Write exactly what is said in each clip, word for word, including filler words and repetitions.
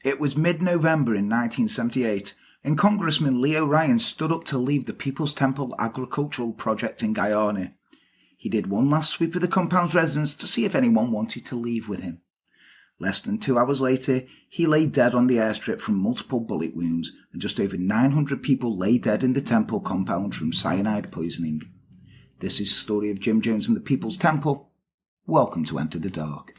It was mid-November in nineteen seventy-eight, and Congressman Leo Ryan stood up to leave the People's Temple agricultural project in Guyana. He did one last sweep of the compound's residents to see if anyone wanted to leave with him. Less than two hours later, he lay dead on the airstrip from multiple bullet wounds, and just over nine hundred people lay dead in the temple compound from cyanide poisoning. This is the story of Jim Jones and the People's Temple. Welcome to Enter the Dark.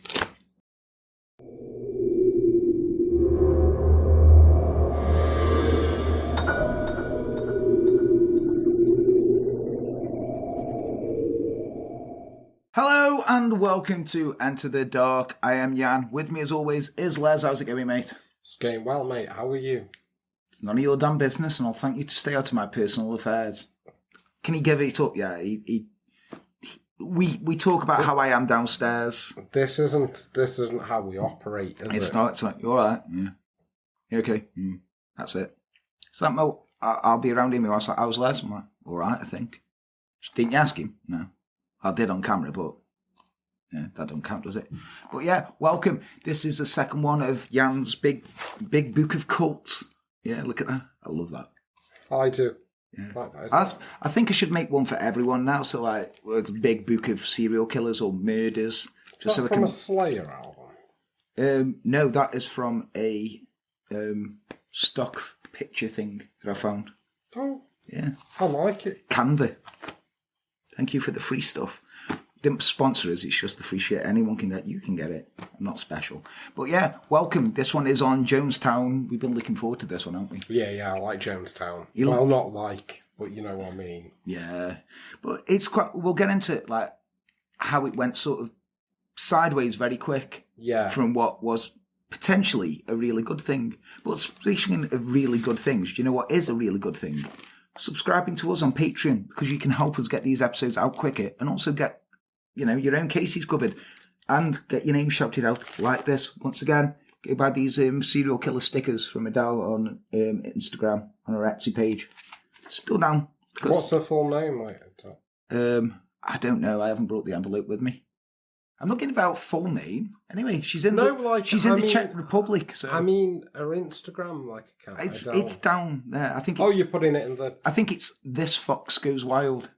Hello and welcome to Enter the Dark. I am Jan. With me as always is Les. How's it going, mate? It's going well, mate. How are you? It's none of your damn business, and I'll thank you to stay out of my personal affairs. Can he give it up? Yeah, he, he, he, we we talk about how I am downstairs. This isn't this isn't how we operate, is It's it? not. It's like, you all right? Yeah. You okay? Mm, that's it. It's like, well, I- I'll be around him. I was like, I was Les. I'm like, all right, I think. Didn't you ask him? No. I did on camera, but yeah, that don't count, does it? But yeah, welcome. This is the second one of Jan's big, big book of cults. Yeah, look at that. I love that. I do. Yeah. Like that, I, isn't it? I think I should make one for everyone now. So like, well, it's a big book of serial killers or murders. Is so that I from can. a Slayer album? Um, no, that is from a um, stock picture thing that I found. Oh, Yeah, I like it. Canva. Thank you for the free stuff. Didn't sponsor us, it's just the free shit. Anyone can get, you can get it. I'm not special. But yeah, welcome. This one is on Jonestown. We've been looking forward to this one, haven't we? Yeah, yeah, I like Jonestown. You well, not like, but you know what I mean. Yeah. But it's quite, we'll get into like how it went sort of sideways very quick Yeah. from what was potentially a really good thing. But speaking of really good things, do you know what is a really good thing? Subscribing to us on Patreon, because you can help us get these episodes out quicker and also get, you know, your own cases covered and get your name shouted out like this. Once again, go buy these um, serial killer stickers from Adele on um, Instagram on her Etsy page. Still down. Because, What's her full name, mate? um, I don't know. I haven't brought the envelope with me. I'm not giving about full name. Anyway, she's in No, the like, she's in I the mean- Czech Republic. So I mean, her Instagram, like, account. it's Adele. it's down there. I think Oh, it's, you're putting it in the... I think it's This Fox Goes Wild.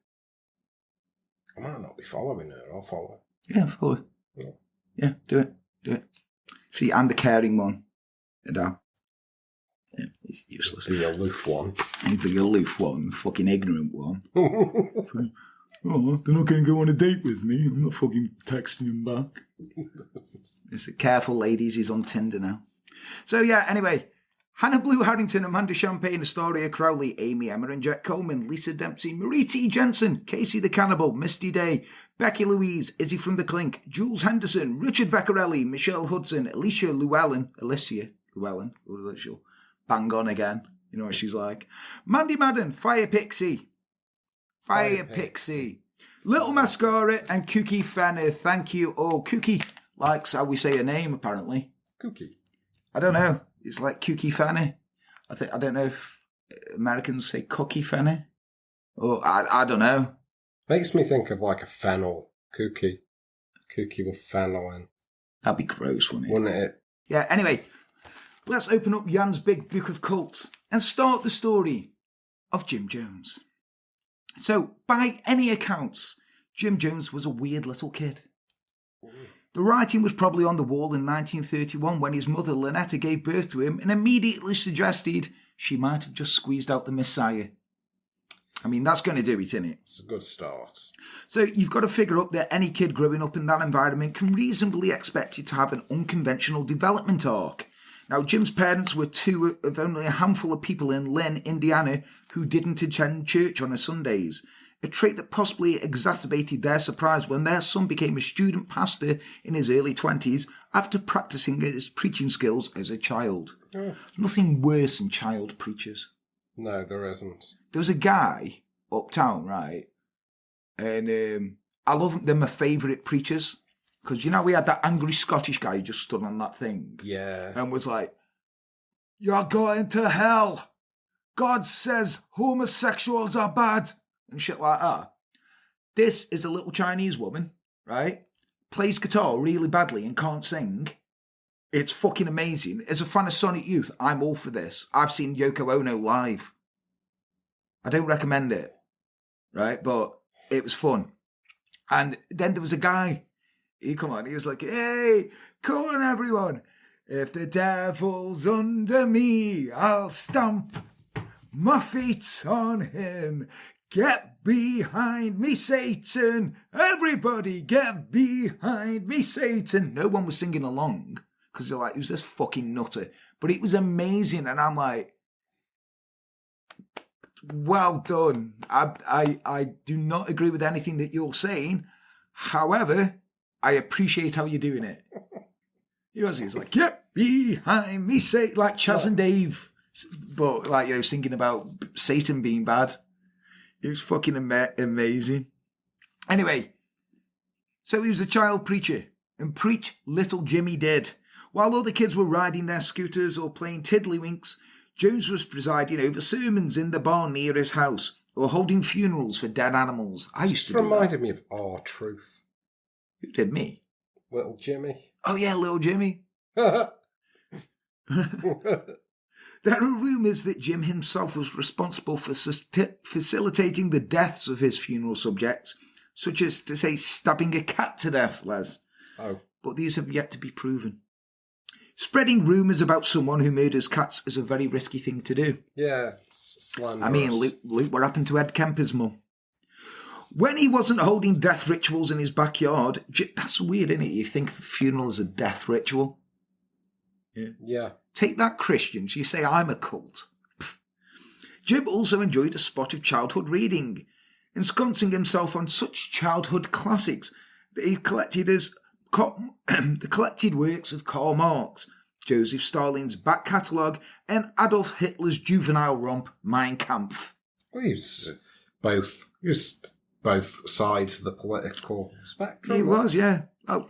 I might not be following her. I'll follow Yeah, follow it. Yeah. Yeah, do it. Do it. See, I'm the caring one. Adele. Yeah, he's useless. her. The aloof one. He's the aloof one, fucking ignorant one. Oh, they're not going to go on a date with me. I'm not fucking texting him back. It's careful, ladies. He's on Tinder now. So, yeah, anyway. Hannah Blue Harrington, Amanda Champagne, Astoria Crowley, Amy Emma and Jet Coleman, Lisa Dempsey, Marie T. Jensen, Casey the Cannibal, Misty Day, Becky Louise, Izzy from the Clink, Jules Henderson, Richard Veccarelli, Michelle Hudson, Alicia Llewellyn, Alicia Llewellyn, she'll bang on again. You know what she's like. Mandy Madden, Fire Pixie. Fire, Fire Pixie. Pixie. Little Mascara and Cookie Fenner. Thank you all. Cookie likes how we say her name, apparently. Cookie. I don't know. It's like Cookie Fenner. I think I don't know if Americans say Cookie Fenner. Or I I don't know. Makes me think of, like, a fennel cookie. Cookie with fennel in. That'd be gross, wouldn't it? Wouldn't it? Yeah, anyway. Let's open up Jan's big book of cults and start the story of Jim Jones. So, by any accounts, Jim Jones was a weird little kid. The writing was probably on the wall in nineteen thirty-one when his mother, Lynetta, gave birth to him and immediately suggested she might have just squeezed out the Messiah. I mean, that's going to do it, isn't it? It's a good start. So you've got to figure up that any kid growing up in that environment can reasonably expect it to have an unconventional development arc. Now, Jim's parents were two of only a handful of people in Lynn, Indiana, who didn't attend church on a Sundays, a trait that possibly exacerbated their surprise when their son became a student pastor in his early twenties after practicing his preaching skills as a child. Yeah. Nothing worse than child preachers. No, there isn't. There was a guy uptown, right? And um, I love them. They're my favourite preachers. Because, you know, we had that angry Scottish guy who just stood on that thing. Yeah. And was like, "You're going to hell. God says homosexuals are bad." And shit like that. This is a little Chinese woman, right? Plays guitar really badly and can't sing. It's fucking amazing. As a fan of Sonic Youth, I'm all for this. I've seen Yoko Ono live. I don't recommend it, right? But it was fun. And then there was a guy. He come on. He was like, "Hey, come on, everyone. If the devil's under me, I'll stamp my feet on him. Get behind me, Satan. Everybody get behind me, Satan." No one was singing along because they're like, who's this fucking nutter? But it was amazing. And I'm like, well done. I, I, I do not agree with anything that you're saying. However, I appreciate how you're doing it. He was, he was like, get behind me, Satan. Like Chaz and Dave. But like, you know, singing about Satan being bad. It was fucking ama- amazing. Anyway, so he was a child preacher, and preach little Jimmy did. While other kids were riding their scooters or playing tiddlywinks, Jones was presiding over sermons in the barn near his house, or holding funerals for dead animals. I used to do that. Reminded me of R Truth. Who did me? Little Jimmy. Oh yeah, little Jimmy. There are rumours that Jim himself was responsible for facilitating the deaths of his funeral subjects, such as, to say, stabbing a cat to death, Les. Oh. But these have yet to be proven. Spreading rumours about someone who murders cats is a very risky thing to do. Yeah, slanderous. I mean, look, look what happened to Ed Kemper's mum. When he wasn't holding death rituals in his backyard, that's weird, isn't it? You think a funeral is a death ritual. Yeah. Yeah. Take that, Christians. You say, I'm a cult. Pfft. Jim also enjoyed a spot of childhood reading, ensconcing himself on such childhood classics that he collected as the collected works of Karl Marx, Joseph Stalin's back catalogue, and Adolf Hitler's juvenile romp, Mein Kampf. Well, he was both, he was both sides of the political spectrum. He was, yeah. Oh,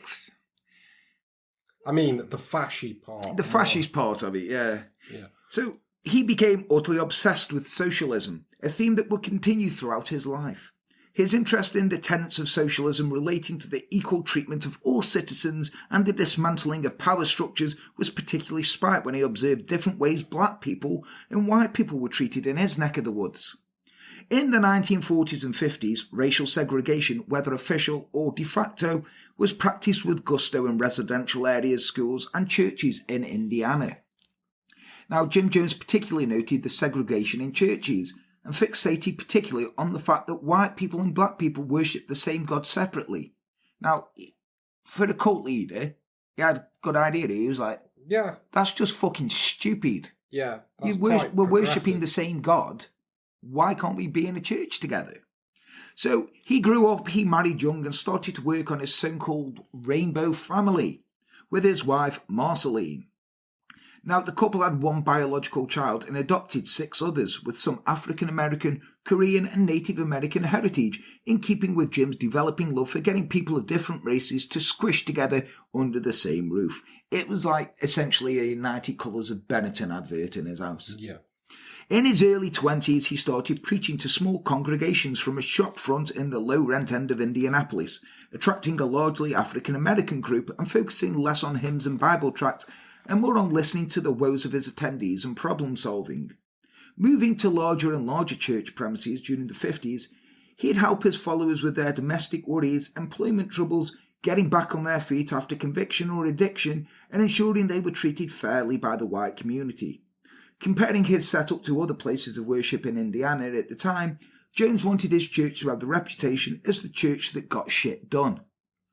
I mean, the fascist part. The fascist part of it, yeah. Yeah. So he became utterly obsessed with socialism, a theme that would continue throughout his life. His interest in the tenets of socialism relating to the equal treatment of all citizens and the dismantling of power structures was particularly spiked when he observed different ways black people and white people were treated in his neck of the woods. In the nineteen forties and fifties, racial segregation, whether official or de facto, was practiced with gusto in residential areas, schools and churches in Indiana. Now, Jim Jones particularly noted the segregation in churches and fixated particularly on the fact that white people and black people worshipped the same God separately. Now, for the cult leader, he had a good idea. He was like, yeah, that's just fucking stupid. Yeah, you wor- We're worshipping the same God. Why can't we be in a church together? So he grew up, he married young and started to work on his so-called rainbow family with his wife, Marceline. Now, the couple had one biological child and adopted six others with some African-American, Korean and Native American heritage, in keeping with Jim's developing love for getting people of different races to squish together under the same roof. It was like essentially a ninety Colours of Benetton advert in his house. Yeah. In his early twenties, he started preaching to small congregations from a shop front in the low-rent end of Indianapolis, attracting a largely African-American group and focusing less on hymns and Bible tracts and more on listening to the woes of his attendees and problem-solving. Moving to larger and larger church premises during the fifties, he'd help his followers with their domestic worries, employment troubles, getting back on their feet after conviction or addiction, and ensuring they were treated fairly by the white community. Comparing his setup to other places of worship in Indiana at the time, Jones wanted his church to have the reputation as the church that got shit done.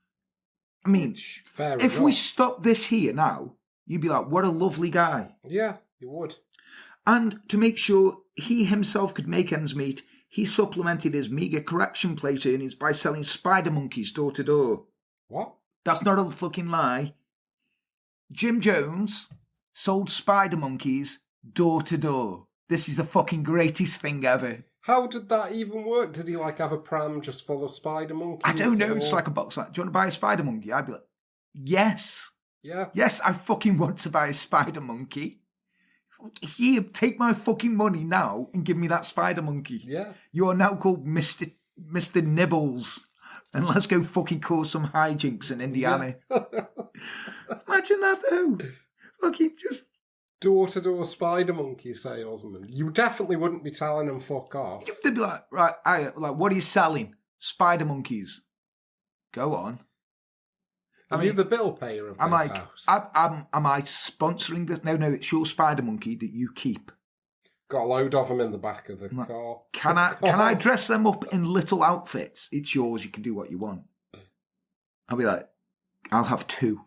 I mean, Fair if enough. we stop this here now, you'd be like, what a lovely guy. Yeah, you would. And to make sure he himself could make ends meet, he supplemented his meagre correction plate earnings by selling spider monkeys door to door. What? That's not a fucking lie. Jim Jones sold spider monkeys door to door. This is the fucking greatest thing ever. How did that even work? Did he like have a pram just full of spider monkeys? I don't know. Or... It's like a box. Like, do you want to buy a spider monkey? I'd be like, yes. Yeah. Yes, I fucking want to buy a spider monkey. Here, take my fucking money now and give me that spider monkey. Yeah. You are now called Mister Mister Nibbles and let's go fucking cause some hijinks in Indiana. Yeah. Imagine that, though. Fucking just... Door-to-door spider monkey salesman. You definitely wouldn't be telling them fuck off. They'd be like, right, I, like, what are you selling? Spider monkeys. Go on. Are I mean, you the bill payer of I'm this like, house? I'm, I'm, am I sponsoring this? No, no, it's your spider monkey that you keep. Got a load of them in the back of the like, car. Can I, can I dress them up in little outfits? It's yours. You can do what you want. I'll be like, I'll have two.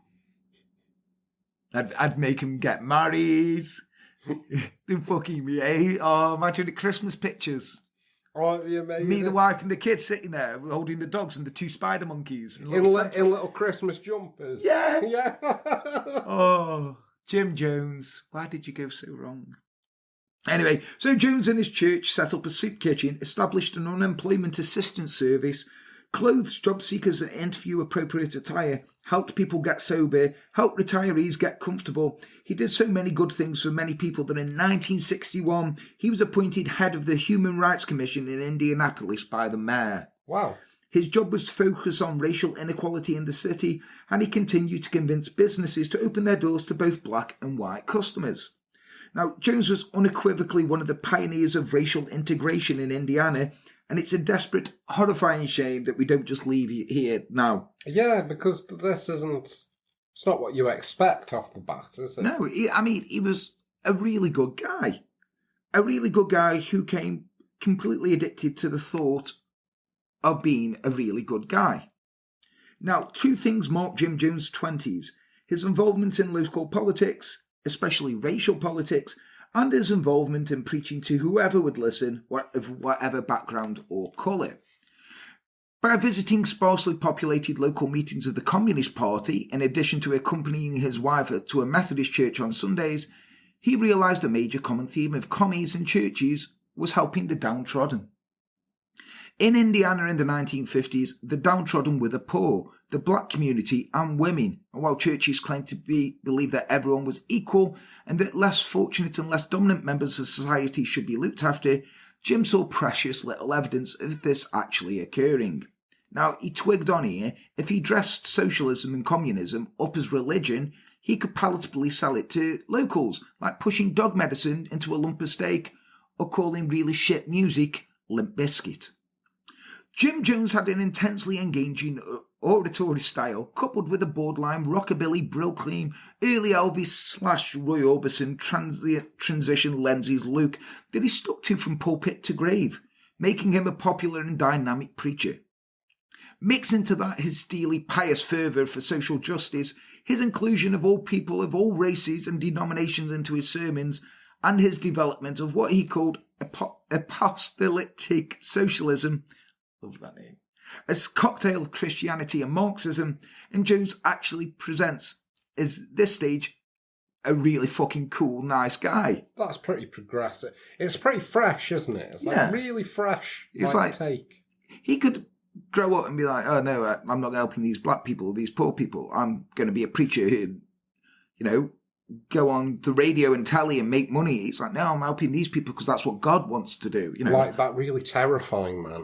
I'd, I'd make him get married. Do fucking me. Oh, imagine the Christmas pictures. Oh, that'd be amazing. Me, the wife, and the kids sitting there holding the dogs and the two spider monkeys. In little, in, li- in little Christmas jumpers. Yeah. Yeah. Oh, Jim Jones. Why did you go so wrong? Anyway, so Jones and his church set up a soup kitchen, established an unemployment assistance service, clothes job seekers and interview appropriate attire, helped people get sober, helped retirees get comfortable. He did so many good things for many people that in nineteen sixty-one, he was appointed head of the Human Rights Commission in Indianapolis by the mayor. Wow. His job was to focus on racial inequality in the city, and he continued to convince businesses to open their doors to both black and white customers. Now, Jones was unequivocally one of the pioneers of racial integration in Indiana, and it's a desperate, horrifying shame that we don't just leave it here now. Yeah, because this isn't... It's not what you expect off the bat, is it? No, he, I mean, he was a really good guy. A really good guy who came completely addicted to the thought of being a really good guy. Now, two things mark Jim Jones' twenties. His involvement in local politics, especially racial politics, and his involvement in preaching to whoever would listen, of whatever background or colour. By visiting sparsely populated local meetings of the Communist Party, in addition to accompanying his wife to a Methodist church on Sundays, he realised a major common theme of commies and churches was helping the downtrodden. In Indiana in the nineteen fifties, the downtrodden were the poor, the black community and women, and while churches claimed to be, believe that everyone was equal and that less fortunate and less dominant members of society should be looked after, Jim saw precious little evidence of this actually occurring. Now, he twigged on here, if he dressed socialism and communism up as religion, he could palatably sell it to locals, like pushing dog medicine into a lump of steak or calling really shit music Limp Bizkit. Jim Jones had an intensely engaging oratory style, coupled with a borderline rockabilly, Brooklyn, early Elvis slash Roy Orbison transient transition lenses look that he stuck to from pulpit to grave, making him a popular and dynamic preacher. Mix into that his steely, pious fervour for social justice, his inclusion of all people of all races and denominations into his sermons, and his development of what he called apo- apostolic socialism, love that name, as cocktail of Christianity and Marxism, and Jones actually presents, as this stage, a really fucking cool, nice guy. That's pretty progressive. It's pretty fresh, isn't it? It's like yeah. really fresh. It's like, take. He could grow up and be like, oh no, I'm not helping these black people, these poor people. I'm going to be a preacher who, you know, go on the radio and telly and make money. He's like, no, I'm helping these people because that's what God wants to do. You know, like that really terrifying man.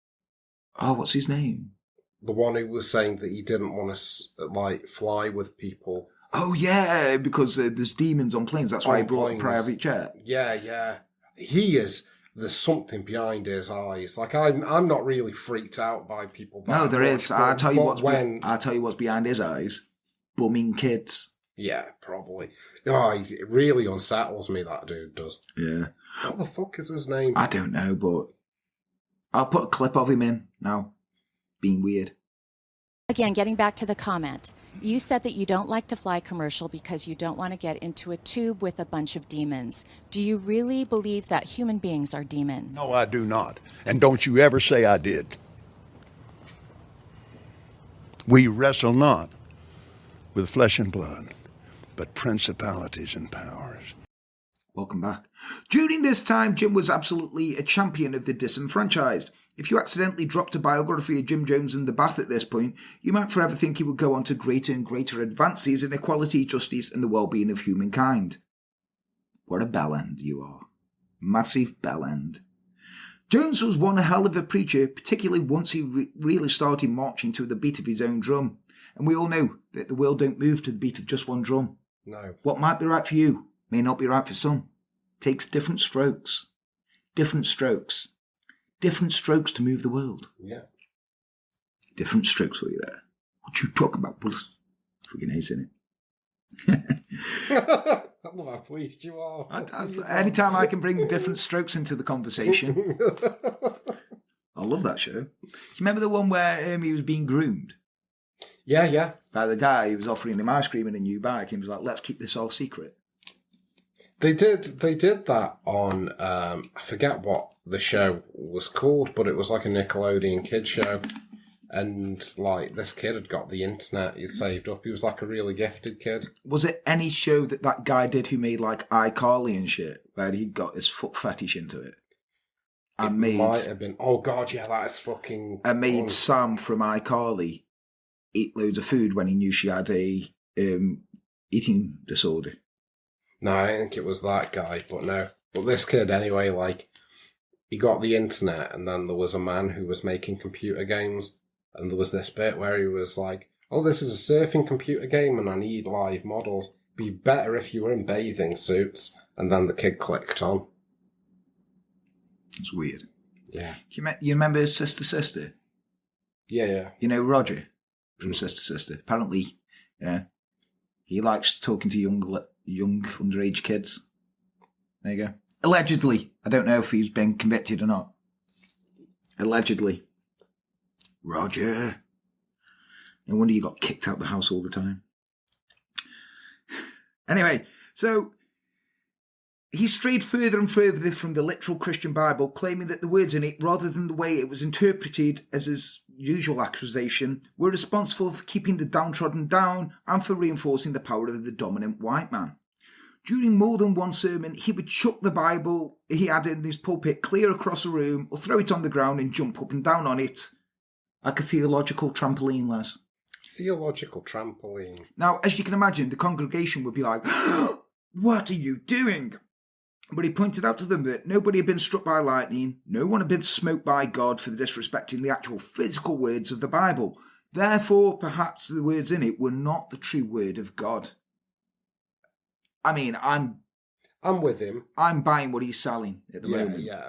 Oh, what's his name? The one who was saying that he didn't want to, like, fly with people. Oh, yeah, because uh, there's demons on planes. That's why on he brought planes. a private jet. Yeah, yeah. He is, there's something behind his eyes. Like, I'm I'm not really freaked out by people. That no, there much, is. I'll tell you what's when... I'll tell you what's behind his eyes. Bumming kids. Yeah, probably. Oh, it really unsettles me, that dude does. Yeah. What the fuck is his name? I don't know, but I'll put a clip of him in now. Being weird. Again, getting back to the comment, you said that you don't like to fly commercial because you don't want to get into a tube with a bunch of demons. Do you really believe that human beings are demons? No, I do not. And don't you ever say I did. We wrestle not with flesh and blood, but principalities and powers. Welcome back. During this time, Jim was absolutely a champion of the disenfranchised. If you accidentally dropped a biography of Jim Jones in the bath at this point, you might forever think he would go on to greater and greater advances in equality, justice, and the well-being of humankind. What a bellend you are. Massive bellend. Jones was one hell of a preacher, particularly once he re- really started marching to the beat of his own drum. And we all know that the world don't move to the beat of just one drum. No. What might be right for you may not be right for some. It takes different strokes. Different strokes. Different strokes to move the world. Yeah. Different strokes for you there. What you talk about, Bulls? Fucking ace, innit? I love how pleased you are. I, I, anytime I can bring different strokes into the conversation. I love that show. Do you remember the one where um, he was being groomed? Yeah, yeah. By the guy who was offering him ice cream and a new bike. He was like, let's keep this all secret. They did they did that on, um, I forget what the show was called, but it was like a Nickelodeon kid show. And, like, this kid had got the internet he saved up. He was, like, a really gifted kid. Was it any show that that guy did who made, like, iCarly and shit, where he got his foot fetish into it? And it made, might have been... Oh, God, yeah, that is fucking... And made fun. Sam from iCarly eat loads of food when he knew she had a um, eating disorder. No, I don't think it was that guy, but no. But this kid, anyway, like, he got the internet, and then there was a man who was making computer games. And there was this bit where he was like, oh, this is a surfing computer game and I need live models. Be better if you were in bathing suits. And then the kid clicked on. It's weird. Yeah. You, me- you remember Sister Sister? Yeah, yeah. You know Roger from Sister Sister? Apparently, yeah, he likes talking to young, young underage kids. There you go. Allegedly. I don't know if he's been convicted or not. Allegedly. Roger. No wonder you got kicked out of the house all the time. Anyway, so he strayed further and further from the literal Christian Bible, claiming that the words in it, rather than the way it was interpreted as his usual accusation, were responsible for keeping the downtrodden down and for reinforcing the power of the dominant white man. During more than one sermon, he would chuck the Bible he had in his pulpit clear across the room or throw it on the ground and jump up and down on it. Like a theological trampoline, Les. Theological trampoline. Now, as you can imagine, the congregation would be like, what are you doing? But he pointed out to them that nobody had been struck by lightning, no one had been smoked by God for disrespecting the actual physical words of the Bible. Therefore, perhaps the words in it were not the true word of God. I mean, I'm... I'm with him. I'm buying what he's selling at the yeah, moment. Yeah,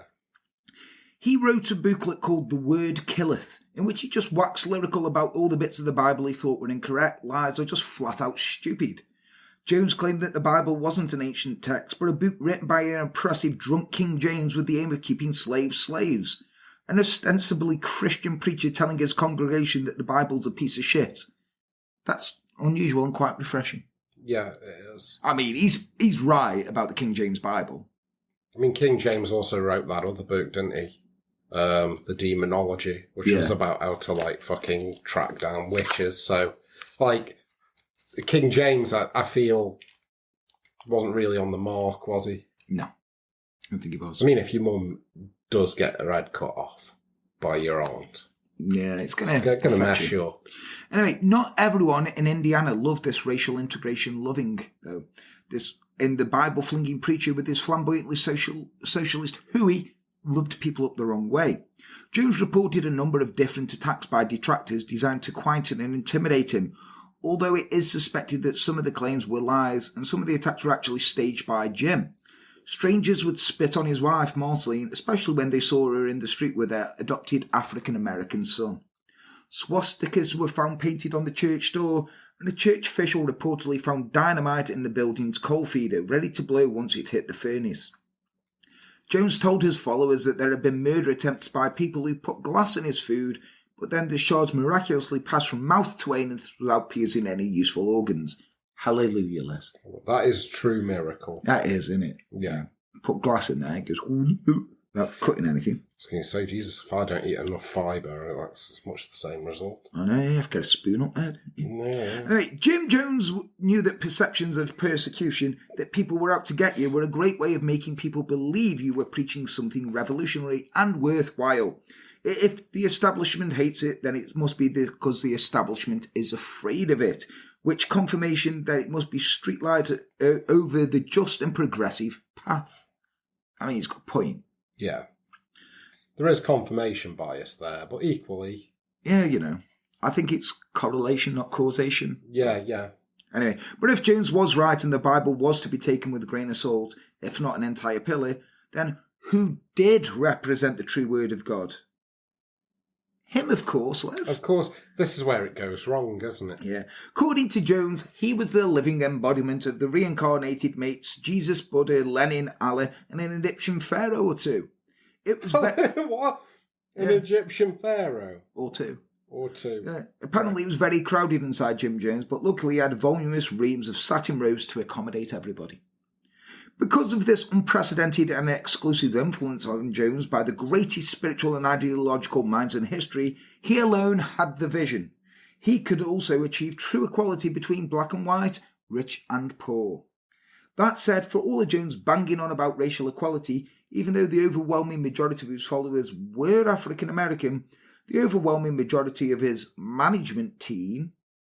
He wrote a booklet called The Word Killeth, in which he just waxed lyrical about all the bits of the Bible he thought were incorrect, lies, or just flat out stupid. Jones claimed that the Bible wasn't an ancient text, but a book written by an oppressive drunk King James with the aim of keeping slaves slaves. An ostensibly Christian preacher telling his congregation that the Bible's a piece of shit. That's unusual and quite refreshing. Yeah, it is. I mean, he's he's right about the King James Bible. I mean, King James also wrote that other book, didn't he? Um, the Demonology, which Yeah. was about how to, like, fucking track down witches. So, like, King James, I, I feel, wasn't really on the mark, was he? No, I don't think he was. I mean, if your mum does get her head cut off by your aunt, yeah, it's going it's to going to mess you up. Anyway, not everyone in Indiana loved this racial integration loving, though. This, in the Bible-flinging preacher with his flamboyantly social, socialist hooey, rubbed people up the wrong way. Jones reported a number of different attacks by detractors designed to quieten and intimidate him, although it is suspected that some of the claims were lies and some of the attacks were actually staged by Jim. Strangers would spit on his wife, Marceline, especially when they saw her in the street with their adopted African-American son. Swastikas were found painted on the church door, and a church official reportedly found dynamite in the building's coal feeder, ready to blow once it hit the furnace. Jones told his followers that there had been murder attempts by people who put glass in his food, but then the shards miraculously passed from mouth to anus without piercing any useful organs. Hallelujah, Les. That is true miracle. That is, isn't it? Yeah. Put glass in there, it goes without cutting anything. I was going to say, Jesus, if I don't eat enough fibre, that's much the same result. I know, you have to get a spoon up there, don't you? Yeah. Anyway, Jim Jones knew that perceptions of persecution, that people were out to get you, were a great way of making people believe you were preaching something revolutionary and worthwhile. If the establishment hates it, then it must be because the establishment is afraid of it, which confirmation that it must be streetlight uh, over the just and progressive path. I mean, he's got a point. Yeah. There is confirmation bias there, but equally... Yeah, you know. I think it's correlation, not causation. Yeah, yeah. Anyway, but if Jones was right and the Bible was to be taken with a grain of salt, if not an entire pillar, then who did represent the true word of God? Him, of course, Les. Of course, this is where it goes wrong, isn't it? Yeah. According to Jones, he was the living embodiment of the reincarnated mates Jesus, Buddha, Lenin, Allah, and an Egyptian pharaoh or two. It was... Ve- what? An Yeah. Egyptian pharaoh? or two. Or two. Uh, apparently it was very crowded inside Jim Jones, but luckily he had voluminous reams of satin robes to accommodate everybody. Because of this unprecedented and exclusive influence on Jones by the greatest spiritual and ideological minds in history, he alone had the vision. He could also achieve true equality between black and white, rich and poor. That said, for all of Jones banging on about racial equality, even though the overwhelming majority of his followers were African American, the overwhelming majority of his management team,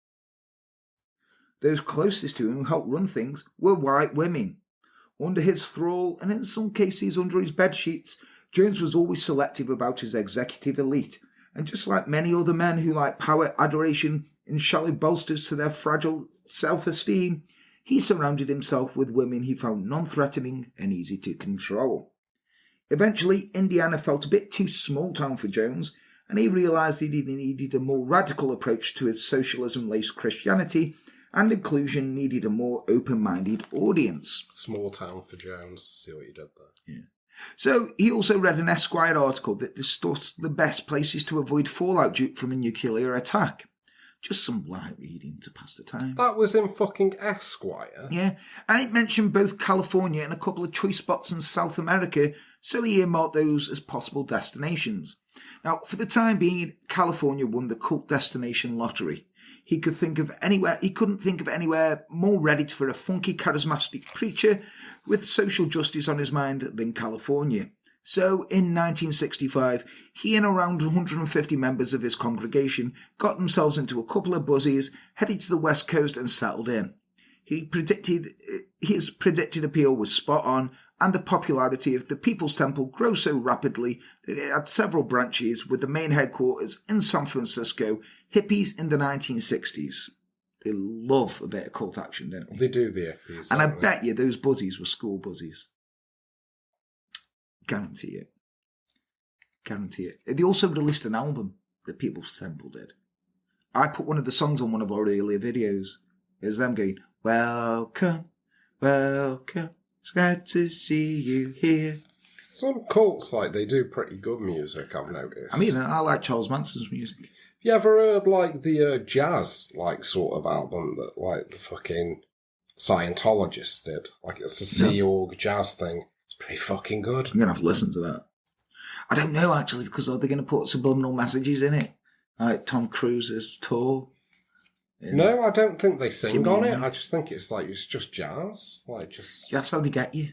those closest to him who helped run things, were white women. Under his thrall, and in some cases under his bedsheets, Jones was always selective about his executive elite, and just like many other men who like power, adoration, and shallow bolsters to their fragile self-esteem, he surrounded himself with women he found non-threatening and easy to control. Eventually, Indiana felt a bit too small town for Jones, and he realised that he needed a more radical approach to his socialism-laced Christianity, and inclusion needed a more open-minded audience. Small town for Jones. See what you did there. Yeah. So he also read an Esquire article that discussed the best places to avoid fallout due from a nuclear attack. Just some light reading to pass the time. That was in fucking Esquire? Yeah, and it mentioned both California and a couple of choice spots in South America, so he earmarked those as possible destinations. Now, for the time being, California won the cult destination lottery. He could think of anywhere. He couldn't think of anywhere more ready for a funky, charismatic preacher with social justice on his mind than California. So, in nineteen sixty-five, he and around one hundred fifty members of his congregation got themselves into a couple of buzzies, headed to the West Coast, and settled in. He predicted his predicted appeal was spot on, and the popularity of the People's Temple grew so rapidly that it had several branches, with the main headquarters in San Francisco. Hippies in the nineteen sixties. They love a bit of cult action, don't they? They do, the hippies. And I don't they? bet you those buzzies were school buzzies. Guarantee it. Guarantee it. They also released an album that People's Temple did. I put one of the songs on one of our earlier videos. It was them going, "Welcome, welcome, it's glad to see you here." Some cults, like, they do pretty good music, I've noticed. I mean, I like Charles Manson's music. You ever heard, like, the uh, jazz, like, sort of album that, like, the fucking Scientologists did? Like, it's a Sea Org jazz thing. It's pretty fucking good. I'm going to have to listen to that. I don't know, actually, because are they going to put subliminal messages in it? Like Tom Cruise's tour? Yeah. No, I don't think they sing Give me on a it. minute. I just think it's, like, it's just jazz. Like, just... That's how they get you.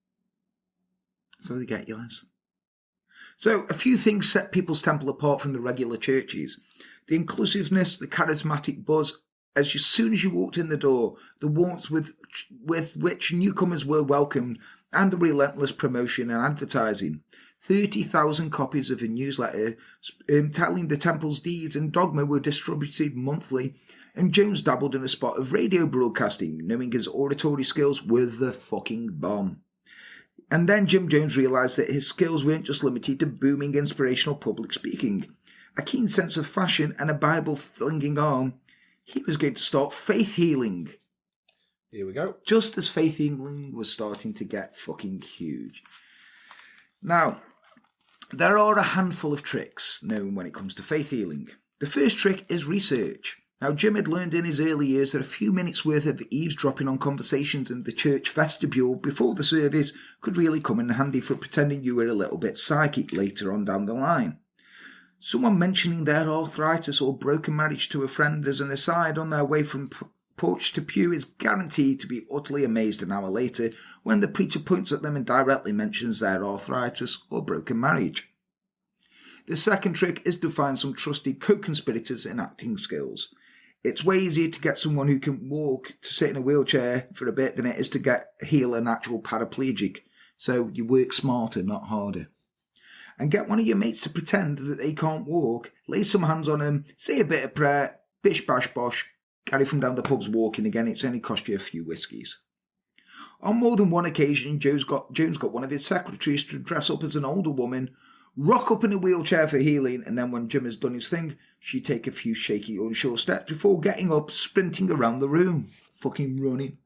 That's how they get you, Les. So, a few things set People's Temple apart from the regular churches. The inclusiveness, the charismatic buzz, as you, soon as you walked in the door, the warmth with, with which newcomers were welcomed, and the relentless promotion and advertising. thirty thousand copies of a newsletter um, telling the temple's deeds and dogma were distributed monthly, and Jones dabbled in a spot of radio broadcasting, knowing his oratory skills were the fucking bomb. And then Jim Jones realised that his skills weren't just limited to booming inspirational public speaking. A keen sense of fashion and a Bible-flinging arm, he was going to start faith healing. Here we go. Just as faith healing was starting to get fucking huge. Now, there are a handful of tricks known when it comes to faith healing. The first trick is research. Now, Jim had learned in his early years that a few minutes' worth of eavesdropping on conversations in the church vestibule before the service could really come in handy for pretending you were a little bit psychic later on down the line. Someone mentioning their arthritis or broken marriage to a friend as an aside on their way from p- porch to pew is guaranteed to be utterly amazed an hour later when the preacher points at them and directly mentions their arthritis or broken marriage. The second trick is to find some trusted co-conspirators in acting skills. It's way easier to get someone who can walk to sit in a wheelchair for a bit than it is to get heal an actual paraplegic. So you work smarter, not harder. and get one of your mates to pretend that they can't walk, lay some hands on them, say a bit of prayer, bish bash bosh, carry from down the pubs walking again. It's only cost you a few whiskies. On more than one occasion, Jones got, Jones got one of his secretaries to dress up as an older woman, rock up in a wheelchair for healing, and then when Jim has done his thing, she'd take a few shaky, unsure steps before getting up, sprinting around the room. Fucking running.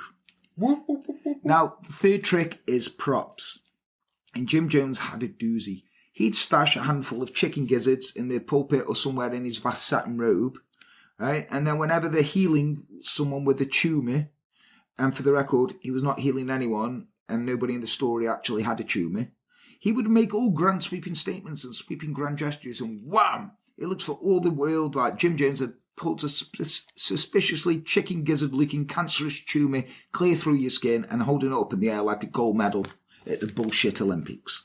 Now, the third trick is props. And Jim Jones had a doozy. He'd stash a handful of chicken gizzards in the pulpit or somewhere in his vast satin robe, right? And then whenever they're healing someone with a tumour, and for the record, he was not healing anyone, and nobody in the story actually had a tumour, he would make all grand sweeping statements and sweeping grand gestures, and wham! It looks for all the world like Jim Jones had pulled a suspiciously chicken gizzard-looking cancerous tumour clear through your skin and holding it up in the air like a gold medal at the bullshit Olympics.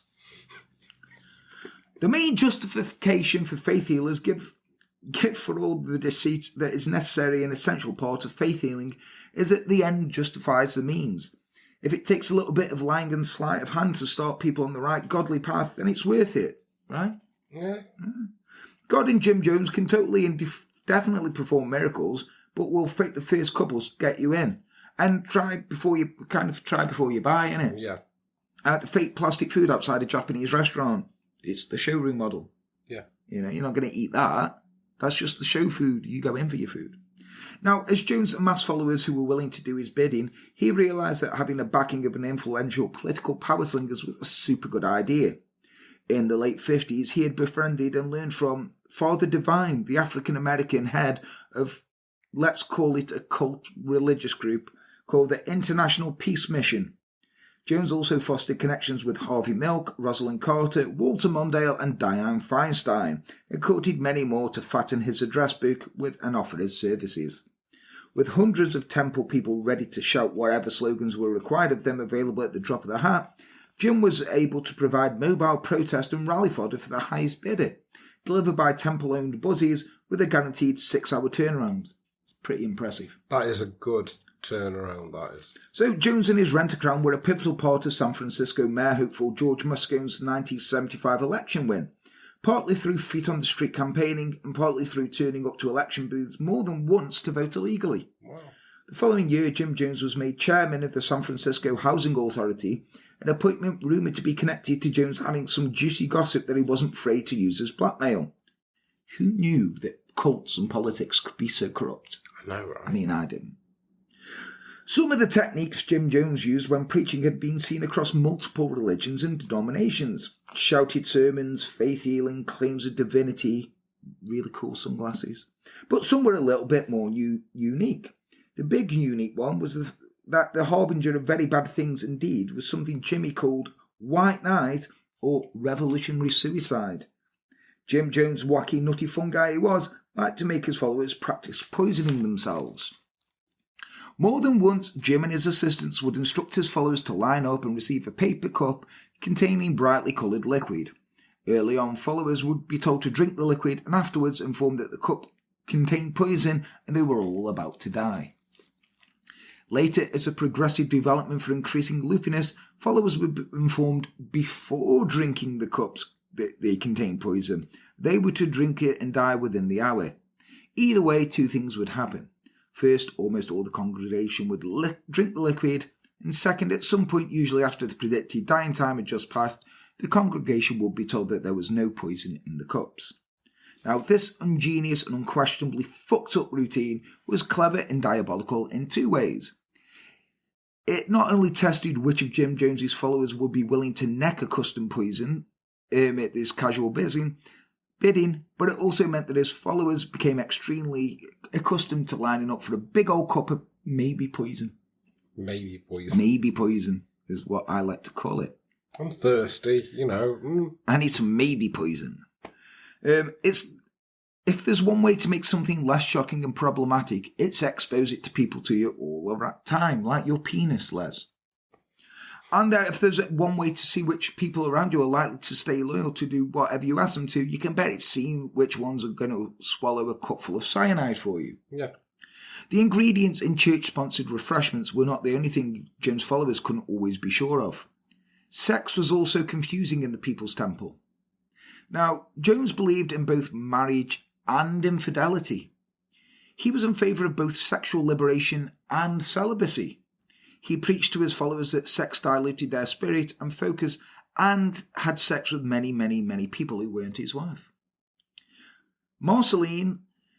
The main justification for faith healers give, give for all the deceit that is necessary and essential part of faith healing is that the end justifies the means. If it takes a little bit of lying and sleight of hand to start people on the right godly path, then it's worth it, right? Yeah. God and Jim Jones can totally and def- definitely perform miracles, but will fake the first couples to get you in. And try before you, kind of try before you buy, innit? Yeah. And the fake plastic food outside a Japanese restaurant. It's the showroom model. Yeah. You know, you're not going to eat that. That's just the show food. You go in for your food. Now, as Jones amassed followers who were willing to do his bidding, he realised that having a backing of an influential political power slingers was a super good idea. In the late fifties, he had befriended and learned from Father Divine, the African-American head of, let's call it a cult religious group, called the International Peace Mission. Jones also fostered connections with Harvey Milk, Rosalind Carter, Walter Mondale and Dianne Feinstein, and courted many more to fatten his address book with and offer his services. With hundreds of temple people ready to shout whatever slogans were required of them available at the drop of the hat, Jim was able to provide mobile protest and rally fodder for the highest bidder, delivered by temple-owned buzzies with a guaranteed six-hour turnaround. Pretty impressive. That is a good turnaround, that is. So Jones and his Rent-A-Crown were a pivotal part of San Francisco Mayor hopeful George Moscone's nineteen seventy-five election win, partly through feet-on-the-street campaigning and partly through turning up to election booths more than once to vote illegally. Wow. The following year, Jim Jones was made chairman of the San Francisco Housing Authority, an appointment rumoured to be connected to Jones having some juicy gossip that he wasn't afraid to use as blackmail. Who knew that cults and politics could be so corrupt? I know, right? I mean, I didn't. Some of the techniques Jim Jones used when preaching had been seen across multiple religions and denominations. Shouted sermons, faith healing, claims of divinity, really cool sunglasses. But some were a little bit more u- unique. The big unique one was the, that the harbinger of very bad things indeed was something Jimmy called White Knight or revolutionary suicide. Jim Jones, wacky, nutty fun guy he was, liked to make his followers practice poisoning themselves. More than once, Jim and his assistants would instruct his followers to line up and receive a paper cup containing brightly coloured liquid. Early on, followers would be told to drink the liquid and afterwards informed that the cup contained poison and they were all about to die. Later, as a progressive development for increasing loopiness, followers would be informed before drinking the cups that they contained poison. They were to drink it and die within the hour. Either way, two things would happen. First, almost all the congregation would li- drink the liquid, and second, at some point, usually after the predicted dying time had just passed, the congregation would be told that there was no poison in the cups. Now, this ingenious and unquestionably fucked up routine was clever and diabolical in two ways. It not only tested which of Jim Jones's followers would be willing to neck a custom poison um, at this casual bidding, bidding, but it also meant that his followers became extremely accustomed to lining up for a big old cup of maybe poison. Maybe poison. Maybe poison is what I like to call it. I'm thirsty, you know. Mm. I need some maybe poison. Um, it's if there's one way to make something less shocking and problematic, it's expose it to people to you all over that time, like your penis, Les. And there, if there's one way to see which people around you are likely to stay loyal to do whatever you ask them to, you can bet it's seeing which ones are going to swallow a cupful of cyanide for you. Yeah. The ingredients in church-sponsored refreshments were not the only thing Jim's followers couldn't always be sure of. Sex was also confusing in the People's Temple. Now, Jones believed in both marriage and infidelity. He was in favour of both sexual liberation and celibacy. He preached to his followers that sex diluted their spirit and focus, and had sex with many, many, many people who weren't his wife. Marceline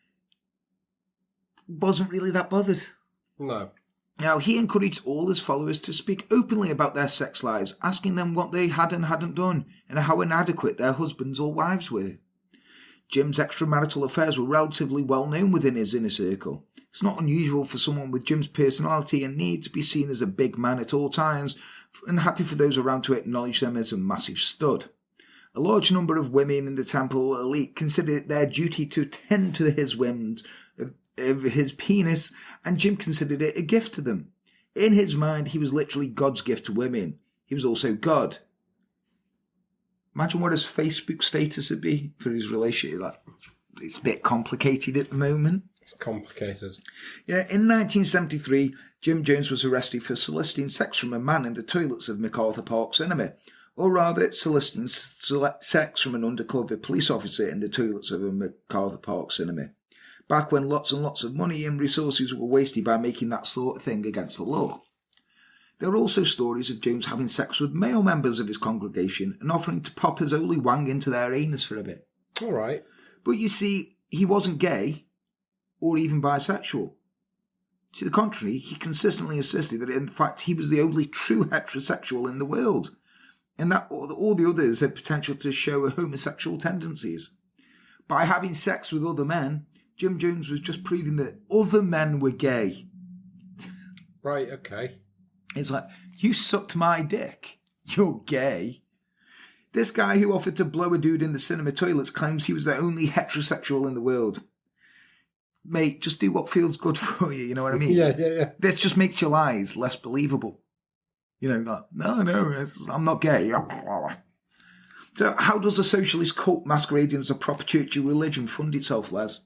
wasn't really that bothered. No. Now, he encouraged all his followers to speak openly about their sex lives, asking them what they had and hadn't done, and how inadequate their husbands or wives were. Jim's extramarital affairs were relatively well known within his inner circle. It's not unusual for someone with Jim's personality and need to be seen as a big man at all times, and happy for those around to acknowledge them as a massive stud. A large number of women in the temple elite considered it their duty to tend to his whims of, of his penis, and Jim considered it a gift to them. In his mind, he was literally God's gift to women. He was also God. Imagine what his Facebook status would be for his relationship. Like, it's a bit complicated at the moment. It's complicated. Yeah, in nineteen seventy-three, Jim Jones was arrested for soliciting sex from a man in the toilets of MacArthur Park Cinema, or rather soliciting sex from an undercover police officer in the toilets of a MacArthur Park Cinema, back when lots and lots of money and resources were wasted by making that sort of thing against the law. There are also stories of Jones having sex with male members of his congregation and offering to pop his holy wang into their anus for a bit. All right. But you see, he wasn't gay or even bisexual. To the contrary, he consistently insisted that in fact he was the only true heterosexual in the world, and that all the others had potential to show homosexual tendencies. By having sex with other men, Jim Jones was just proving that other men were gay. Right, okay. It's like, you sucked my dick. You're gay. This guy who offered to blow a dude in the cinema toilets claims he was the only heterosexual in the world. Mate, just do what feels good for you, you know what I mean? yeah, yeah, yeah. This just makes your lies less believable. You know, like, no, no, I'm not gay. So how does a socialist cult masquerading as a proper churchy religion fund itself, Les?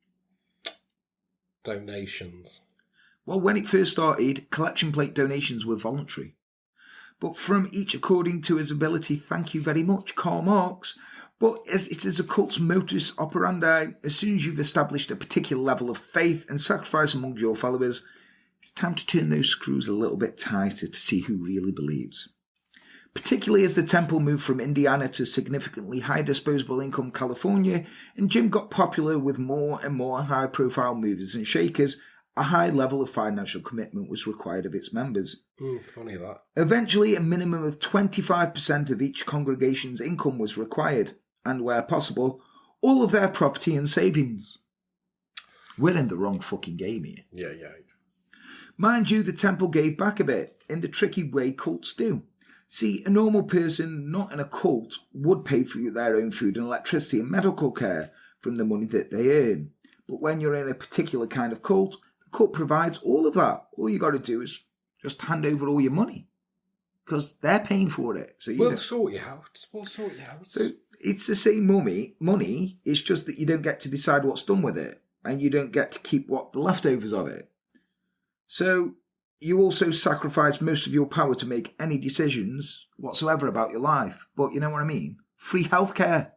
Donations. Well, when it first started, collection plate donations were voluntary. But from each according to his ability, thank you very much, Karl Marx. But as it is a cult's modus operandi, as soon as you've established a particular level of faith and sacrifice among your followers, it's time to turn those screws a little bit tighter to see who really believes. Particularly as the temple moved from Indiana to significantly high disposable income California, and Jim got popular with more and more high-profile movers and shakers, a high level of financial commitment was required of its members. Mm, funny that. Eventually, a minimum of twenty-five percent of each congregation's income was required, and where possible, all of their property and savings. We're in the wrong fucking game here. Yeah, yeah. Mind you, the temple gave back a bit, in the tricky way cults do. See, a normal person not in a cult would pay for their own food and electricity and medical care from the money that they earn. But when you're in a particular kind of cult, the cult provides all of that. All you got to do is just hand over all your money, because they're paying for it. So you We'll know. sort you out. We'll sort you out. So it's the same money, money, it's just that you don't get to decide what's done with it, and you don't get to keep what the leftovers of it. So you also sacrifice most of your power to make any decisions whatsoever about your life. But you know what I mean? Free healthcare.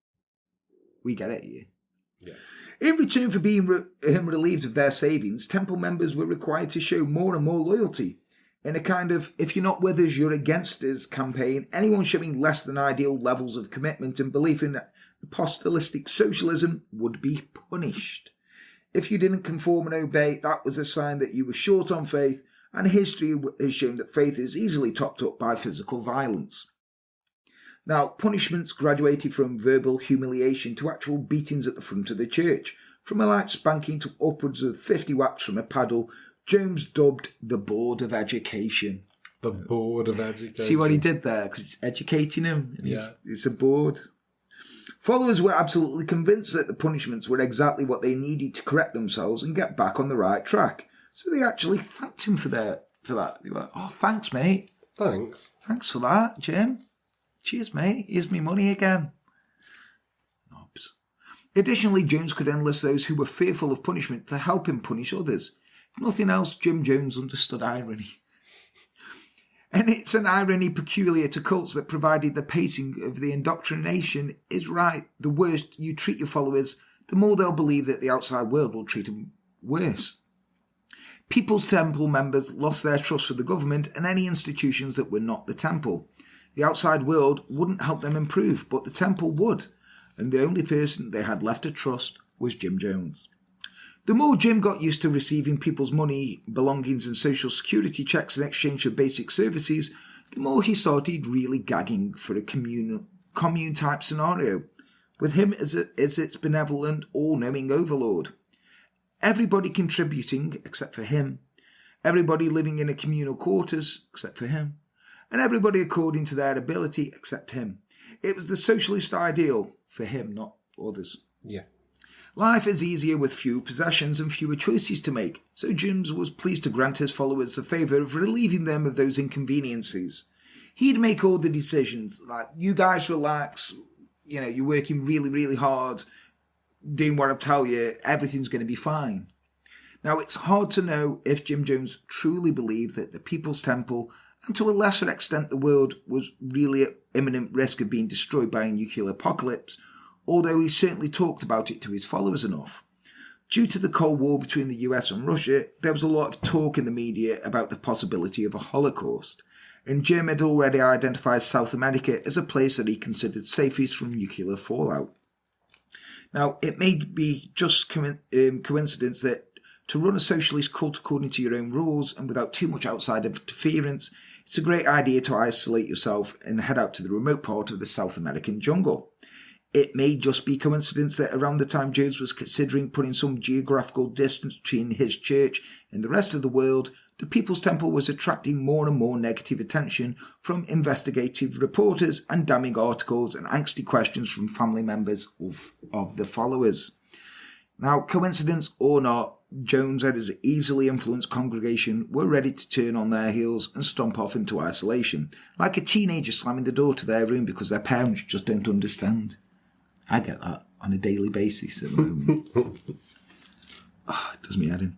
We get it here. Yeah. In return for being re- relieved of their savings, temple members were required to show more and more loyalty. In a kind of, if you're not with us, you're against us campaign, anyone showing less than ideal levels of commitment and belief in apostolic socialism would be punished. If you didn't conform and obey, that was a sign that you were short on faith, and history has shown that faith is easily topped up by physical violence. Now, punishments graduated from verbal humiliation to actual beatings at the front of the church, from a light spanking to upwards of fifty whacks from a paddle. Jones dubbed the Board of Education. The Board of Education. See what he did there? Because it's educating him. And Yeah. It's a board. Followers were absolutely convinced that the punishments were exactly what they needed to correct themselves and get back on the right track. So they actually thanked him for their for that. They were like, oh, thanks, mate. Thanks. Thanks for that, Jim. Cheers, mate. Here's me money again. Knobs. Additionally, Jones could enlist those who were fearful of punishment to help him punish others. If nothing else, Jim Jones understood irony. And it's an irony peculiar to cults that provided the pacing of the indoctrination is right. The worse you treat your followers, the more they'll believe that the outside world will treat them worse. People's Temple members lost their trust for the government and any institutions that were not the Temple. The outside world wouldn't help them improve, but the Temple would, and the only person they had left to trust was Jim Jones. The more Jim got used to receiving people's money, belongings and social security checks in exchange for basic services, the more he started really gagging for a commune, commune-type scenario, with him as, a, as its benevolent, all-knowing overlord. Everybody contributing, except for him. Everybody living in a communal quarters, except for him. And everybody according to their ability, except him. It was the socialist ideal, for him, not others. Yeah. Life is easier with fewer possessions and fewer choices to make, so Jim was pleased to grant his followers the favour of relieving them of those inconveniences. He'd make all the decisions, like, you guys relax, you know, you're working really, really hard, doing what I tell you, everything's going to be fine. Now, it's hard to know if Jim Jones truly believed that the People's Temple, and to a lesser extent the world, was really at imminent risk of being destroyed by a nuclear apocalypse, although he certainly talked about it to his followers enough. Due to the Cold War between the U S and Russia, there was a lot of talk in the media about the possibility of a Holocaust, and Jim had already identified South America as a place that he considered safest from nuclear fallout. Now, it may be just co- um, coincidence that to run a socialist cult according to your own rules and without too much outside interference, it's a great idea to isolate yourself and head out to the remote part of the South American jungle. It may just be coincidence that around the time Jones was considering putting some geographical distance between his church and the rest of the world, the People's Temple was attracting more and more negative attention from investigative reporters and damning articles and angsty questions from family members of, of the followers. Now, coincidence or not, Jones and his easily influenced congregation were ready to turn on their heels and stomp off into isolation, like a teenager slamming the door to their room because their parents just don't understand. I get that on a daily basis at the moment. Oh, it does me head in.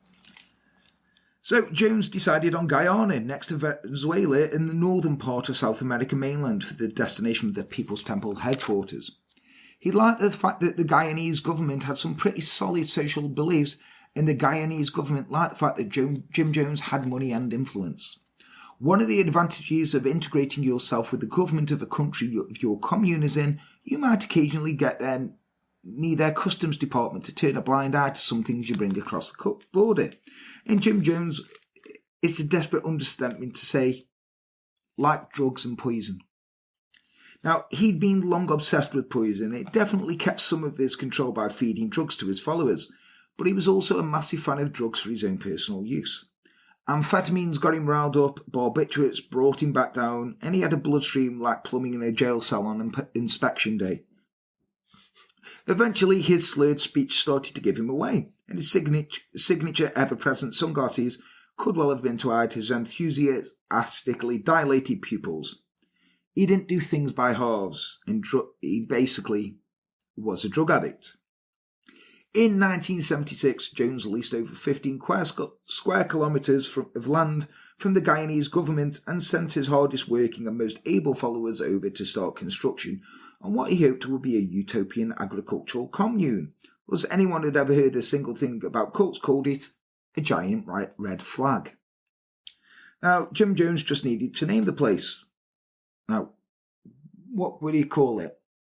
So Jones decided on Guyana, next to Venezuela, in the northern part of South American mainland for the destination of the People's Temple headquarters. He liked the fact that the Guyanese government had some pretty solid social beliefs, and the Guyanese government liked the fact that Jim Jones had money and influence. One of the advantages of integrating yourself with the government of a country your commune is in, you might occasionally get their, need their customs department to turn a blind eye to some things you bring across the border. And Jim Jones, it's a desperate understatement to say, like drugs and poison. Now, he'd been long obsessed with poison. It definitely kept some of his control by feeding drugs to his followers, but he was also a massive fan of drugs for his own personal use. Amphetamines got him riled up, barbiturates brought him back down, and he had a bloodstream like plumbing in a jail cell on imp- inspection day. Eventually, his slurred speech started to give him away, and his signature, signature ever-present sunglasses could well have been to hide his enthusiastically dilated pupils. He didn't do things by halves, and dr- he basically was a drug addict. In nineteen seventy-six, Jones leased over fifteen square kilometres of land from the Guyanese government and sent his hardest working and most able followers over to start construction on what he hoped would be a utopian agricultural commune. As anyone had ever heard a single thing about cults called it a giant red flag. Now, Jim Jones just needed to name the place. Now, what would he call it?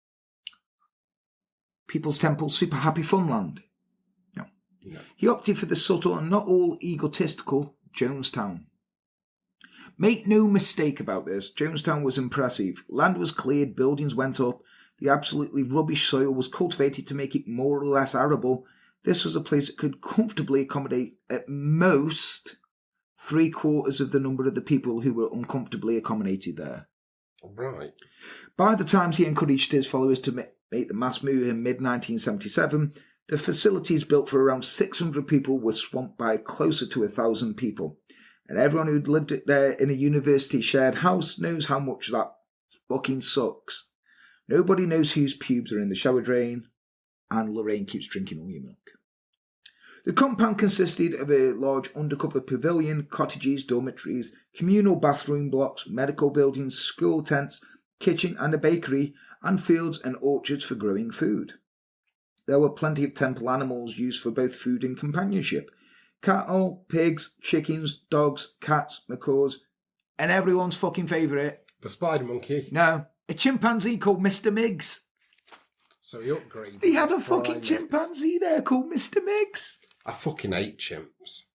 People's Temple Super Happy Funland? No. no. He opted for the subtle and not all egotistical Jonestown. Make no mistake about this, Jonestown was impressive. Land was cleared, buildings went up, the absolutely rubbish soil was cultivated to make it more or less arable. This was a place that could comfortably accommodate at most three quarters of the number of the people who were uncomfortably accommodated there. Right. By the time he encouraged his followers to make the mass move in mid nineteen seventy-seven, the facilities built for around six hundred people were swamped by closer to one thousand people. And everyone who'd lived there in a university shared house knows how much that fucking sucks. Nobody knows whose pubes are in the shower drain, and Lorraine keeps drinking all your milk. The compound consisted of a large undercover pavilion, cottages, dormitories, communal bathroom blocks, medical buildings, school tents, kitchen and a bakery, and fields and orchards for growing food. There were plenty of temple animals used for both food and companionship. Cattle, pigs, chickens, dogs, cats, macaws, and everyone's fucking favourite. The spider monkey. No, a chimpanzee called Mister Miggs. So he upgraded. He had a his fucking primates. chimpanzee there called Mister Miggs. I fucking hate chimps.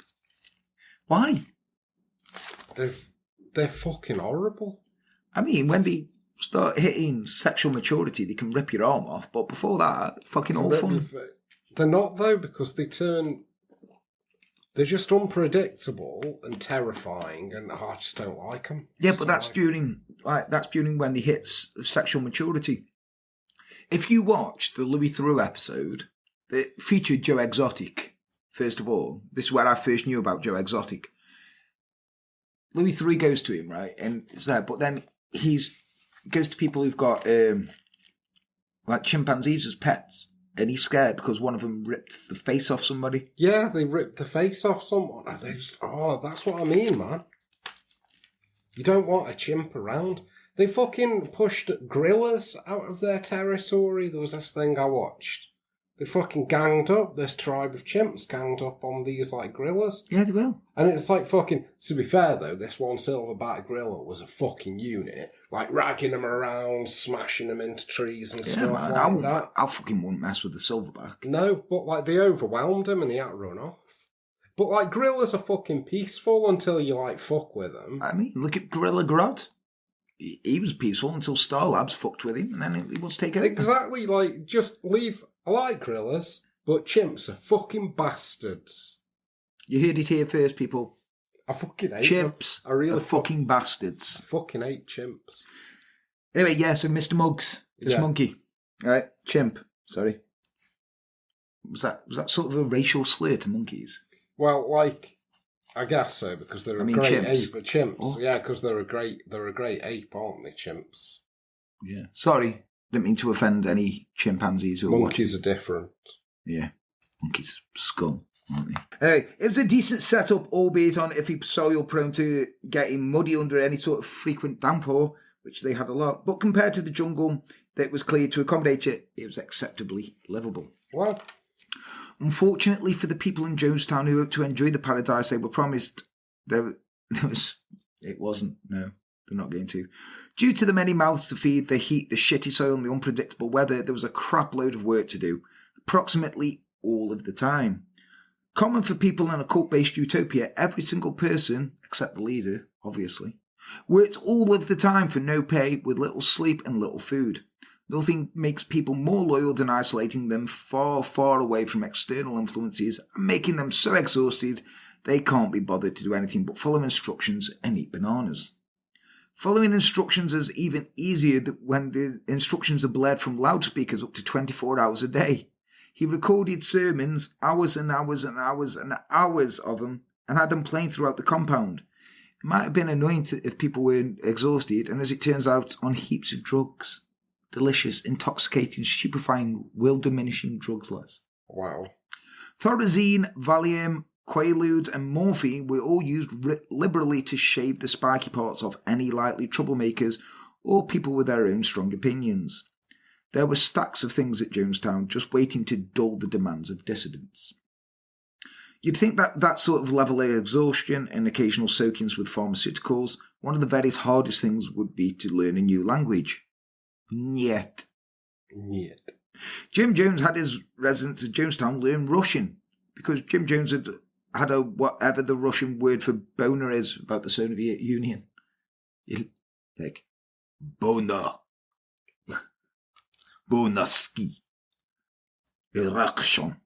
Why? They're, they're fucking horrible. I mean, when they start hitting sexual maturity, they can rip your arm off. But before that, fucking all fun. They're not, though, because they turn... They're just unpredictable and terrifying, and oh, I just don't like them. Yeah, Just but don't that's like during like that's during when they hit s- sexual maturity. If you watch the Louis Theroux episode that featured Joe Exotic, first of all, this is where I first knew about Joe Exotic. Louis Theroux goes to him, right, and it's there, but then he's goes to people who've got um, like chimpanzees as pets, and he's scared because one of them ripped the face off somebody. Yeah, they ripped the face off someone. And they just, oh, that's what I mean, man. You don't want a chimp around. They fucking pushed gorillas out of their territory. There was this thing I watched. They fucking ganged up. This tribe of chimps ganged up on these, like, gorillas. Yeah, they will. And it's like fucking... To be fair, though, this one silverback gorilla was a fucking unit. Like, ragging them around, smashing them into trees and Yeah, stuff man, like I, wouldn't- that. I fucking wouldn't mess with the silverback. No, but, like, they overwhelmed him and he had to run off. But, like, gorillas are fucking peaceful until you, like, fuck with them. I mean, look at Gorilla Grodd. He, he was peaceful until Star Labs fucked with him, and then he, he wants to take over. Exactly, like, just leave... I like gorillas, but chimps are fucking bastards. You heard it here first, people. I fucking hate them. Chimps I really are fuck- fucking bastards. I fucking hate chimps. Anyway, yeah, so Mister Muggs, it's Yeah. monkey. Right, chimp, sorry. Was that was that sort of a racial slur to monkeys? Well, like, I guess so, because they're a I mean, great chimps. ape. But chimps, Oh. yeah, because they're a great, they're a great ape, aren't they, chimps? Yeah. Sorry, didn't mean to offend any chimpanzees who are watching. Monkeys are different. Yeah, monkeys scum, aren't they? Anyway, it was a decent setup, albeit on iffy soil prone to getting muddy under any sort of frequent downpour, which they had a lot. But compared to the jungle that was cleared to accommodate it, it was acceptably livable. Well, Unfortunately for the people in Jonestown who hoped to enjoy the paradise they were promised, there, there was it wasn't. No, they're not going to. Due to the many mouths to feed, the heat, the shitty soil, and the unpredictable weather, there was a crap load of work to do, approximately all of the time. Common for people in a cult-based utopia, every single person, except the leader, obviously, worked all of the time for no pay, with little sleep and little food. Nothing makes people more loyal than isolating them far, far away from external influences and making them so exhausted they can't be bothered to do anything but follow instructions and eat bananas. Following instructions is even easier when the instructions are blared from loudspeakers up to twenty-four hours a day. He recorded sermons, hours and hours and hours and hours of them, and had them playing throughout the compound. It might have been annoying to, if people were exhausted, and as it turns out, on heaps of drugs. Delicious, intoxicating, stupefying, will-diminishing drugs, Les. wow. Thorazine, Valium, Quaaludes and morphine were all used ri- liberally to shave the spiky parts of any likely troublemakers or people with their own strong opinions. There were stacks of things at Jonestown just waiting to dull the demands of dissidents. You'd think that that sort of level of exhaustion and occasional soakings with pharmaceuticals, one of the very hardest things would be to learn a new language. Yet. Yet. Jim Jones had his residents at Jonestown learn Russian because Jim Jones had had a whatever the Russian word for boner is about the Soviet Union. Like, boner. Bonaski. Erection.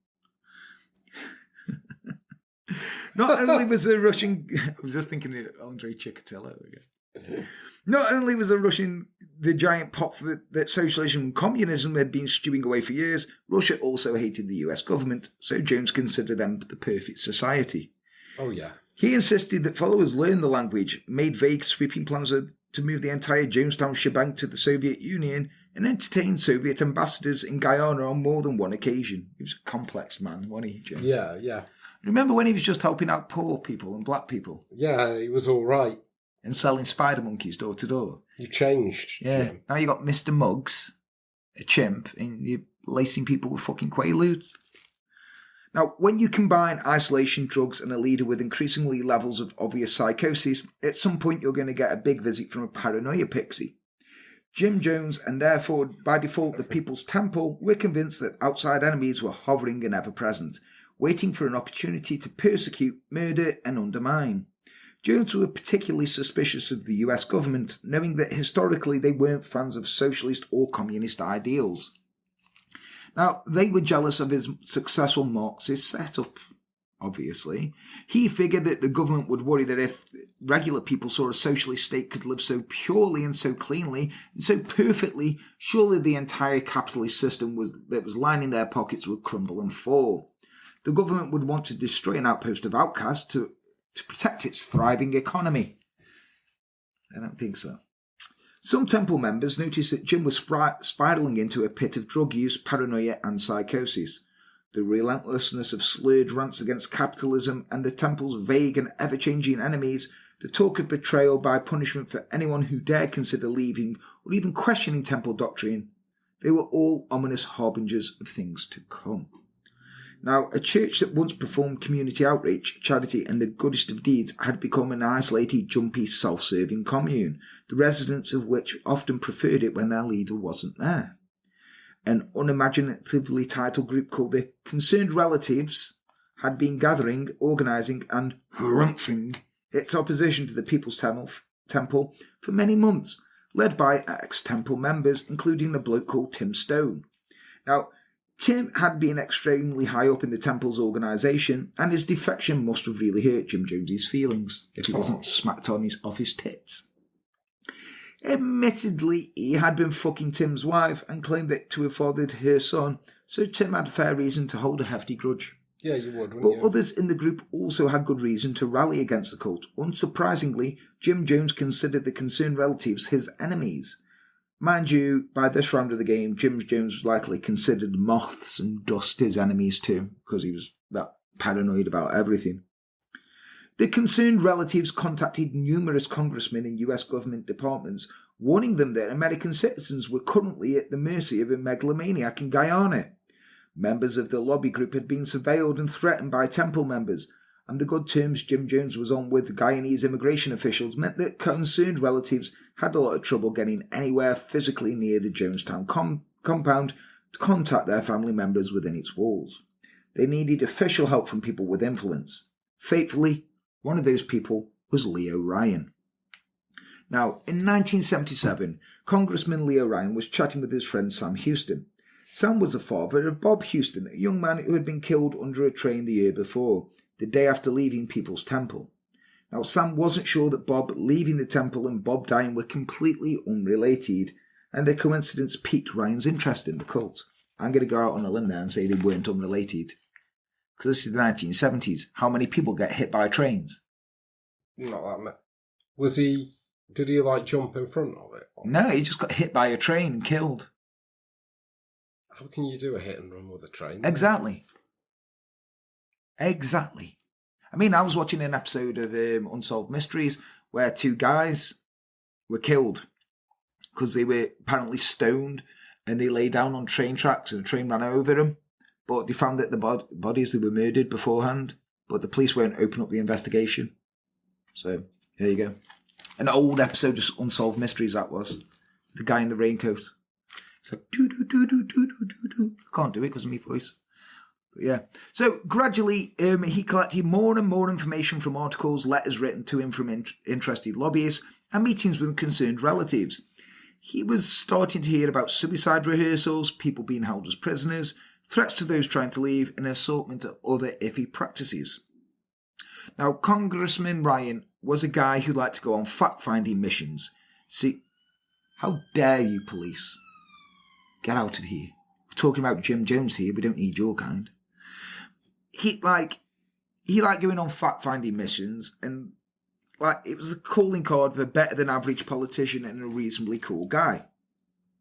Not only was a Russian... I was just thinking of Andrei Chikatilo again. Not only was a Russian the giant pot that socialism and communism had been stewing away for years, Russia also hated the U S government, so Jones considered them the perfect society. Oh, yeah. He insisted that followers learn the language, made vague sweeping plans to move the entire Jonestown shebang to the Soviet Union, and entertained Soviet ambassadors in Guyana on more than one occasion. He was a complex man, wasn't he, Jim? Yeah, yeah. Remember when he was just helping out poor people and black people? Yeah, he was all right. And selling spider monkeys door to door? You changed, Yeah. Jim. Now you got Mister Muggs, a chimp, and you're lacing people with fucking Quaaludes. Now, when you combine isolation, drugs, and a leader with increasingly levels of obvious psychosis, at some point you're going to get a big visit from a paranoia pixie. Jim Jones, and therefore, by default, the People's Temple, were convinced that outside enemies were hovering and ever-present, waiting for an opportunity to persecute, murder, and undermine. Jones were particularly suspicious of the U S government, knowing that historically they weren't fans of socialist or communist ideals. Now, they were jealous of his successful Marxist setup, obviously. He figured that the government would worry that if regular people saw a socialist state could live so purely and so cleanly and so perfectly, surely the entire capitalist system was, that was lining their pockets would crumble and fall. The government would want to destroy an outpost of outcasts to, to protect its thriving economy. I don't think so. Some Temple members noticed that Jim was spri- spiraling into a pit of drug use, paranoia, and psychosis. The relentlessness of slurred rants against capitalism and the Temple's vague and ever-changing enemies, the talk of betrayal by punishment for anyone who dared consider leaving or even questioning Temple doctrine, they were all ominous harbingers of things to come. Now, a church that once performed community outreach, charity, and the goodest of deeds had become an isolated, jumpy, self-serving commune, the residents of which often preferred it when their leader wasn't there. An unimaginatively titled group called the Concerned Relatives had been gathering, organising, and harumphing its opposition to the People's Temple for many months, led by ex-Temple members, including a bloke called Tim Stone. Now, Tim had been extremely high up in the Temple's organisation, and his defection must have really hurt Jim Jones's feelings if he wasn't smacked on his off his tits. Admittedly, he had been fucking Tim's wife and claimed that to have fathered her son, so Tim had fair reason to hold a hefty grudge. Yeah, you would, wouldn't But you? others in the group also had good reason to rally against the cult. Unsurprisingly, Jim Jones considered the Concerned Relatives his enemies. Mind you, by this round of the game, Jim Jones was likely considered moths and dust his enemies too, because he was that paranoid about everything. The Concerned Relatives contacted numerous congressmen in U S government departments, warning them that American citizens were currently at the mercy of a megalomaniac in Guyana. Members of the lobby group had been surveilled and threatened by Temple members, and the good terms Jim Jones was on with Guyanese immigration officials meant that Concerned Relatives had a lot of trouble getting anywhere physically near the Jonestown com- compound to contact their family members within its walls. They needed official help from people with influence. Fatefully, one of those people was Leo Ryan. Now, in nineteen seventy-seven, Congressman Leo Ryan was chatting with his friend Sam Houston. Sam was the father of Bob Houston, a young man who had been killed under a train the year before, the day after leaving People's Temple. Now, Sam wasn't sure that Bob leaving the temple and Bob dying were completely unrelated, and a coincidence piqued Ryan's interest in the cult. I'm going to go out on a limb there and say they weren't unrelated. Because this is the nineteen seventies. How many people get hit by trains? Not that much. Was he... Did he, like, jump in front of it? No, he just got hit by a train and killed. How can you do a hit and run with a train? Exactly. Exactly. I mean, I was watching an episode of um, Unsolved Mysteries where two guys were killed because they were apparently stoned and they lay down on train tracks and the train ran over them. But they found that the bod- bodies, they were murdered beforehand, but the police won't open up the investigation. So, there you go. An old episode of Unsolved Mysteries, that was. The guy in the raincoat. It's like, do-do-do-do-do-do-do-do. I can't do it because of my voice. But yeah. So, gradually, um, he collected more and more information from articles, letters written to him from in- interested lobbyists, and meetings with concerned relatives. He was starting to hear about suicide rehearsals, people being held as prisoners, threats to those trying to leave, and an assortment of other iffy practices. Now, Congressman Ryan was a guy who liked to go on fact-finding missions. See, how dare you, police? Get out of here. We're talking about Jim Jones here. We don't need your kind. He, like, he liked going on fact-finding missions, and, like, it was a calling card for a better-than-average politician and a reasonably cool guy.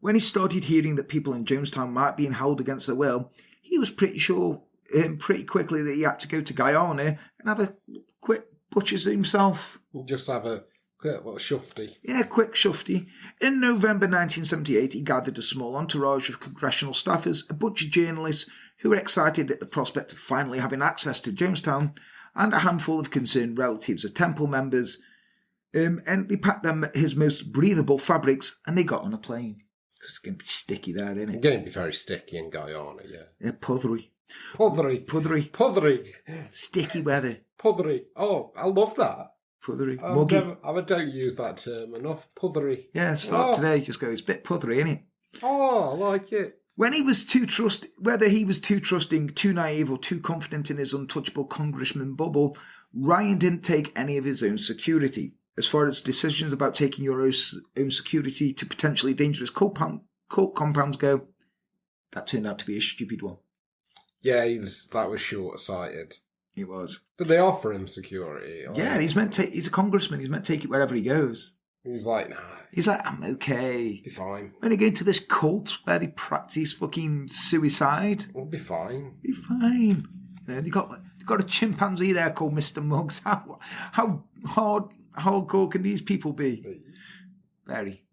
When he started hearing that people in Jonestown might be held against their will, he was pretty sure um, pretty quickly that he had to go to Guyana and have a quick butchers himself. Just have a quick little shufty. Yeah, quick shufty. In November nineteen seventy-eight, he gathered a small entourage of congressional staffers, a bunch of journalists who were excited at the prospect of finally having access to Jonestown, and a handful of concerned relatives of Temple members. Um, and they packed them his most breathable fabrics, and they got on a plane. It's going to be sticky there, isn't it? It's going to be very sticky in Guyana, yeah. Yeah, puthery. Puthery. Puthery. Puthery. Sticky weather. Puthery. Oh, I love that. Puthery. I Muggy. never, I don't use that term enough. Puthery. Yeah, start oh. today. Just go, it's a bit puthery, isn't it? Oh, I like it. When he was too trust, whether he was too trusting, too naive, or too confident in his untouchable congressman bubble, Ryan didn't take any of his own security. As far as decisions about taking your own security to potentially dangerous coal, pump, coal compounds go, that turned out to be a stupid one. Yeah, he's, that was short-sighted. It was. Did they offer him security? Like, yeah, and he's meant to. He's a congressman. He's meant to take it wherever he goes. He's like, nah. He's like, I'm okay. Be fine. When he go into this cult where they practice fucking suicide, We'll be fine. Be fine. You know, they got they got a chimpanzee there called Mister Muggs. How how hard hardcore can these people be? Very.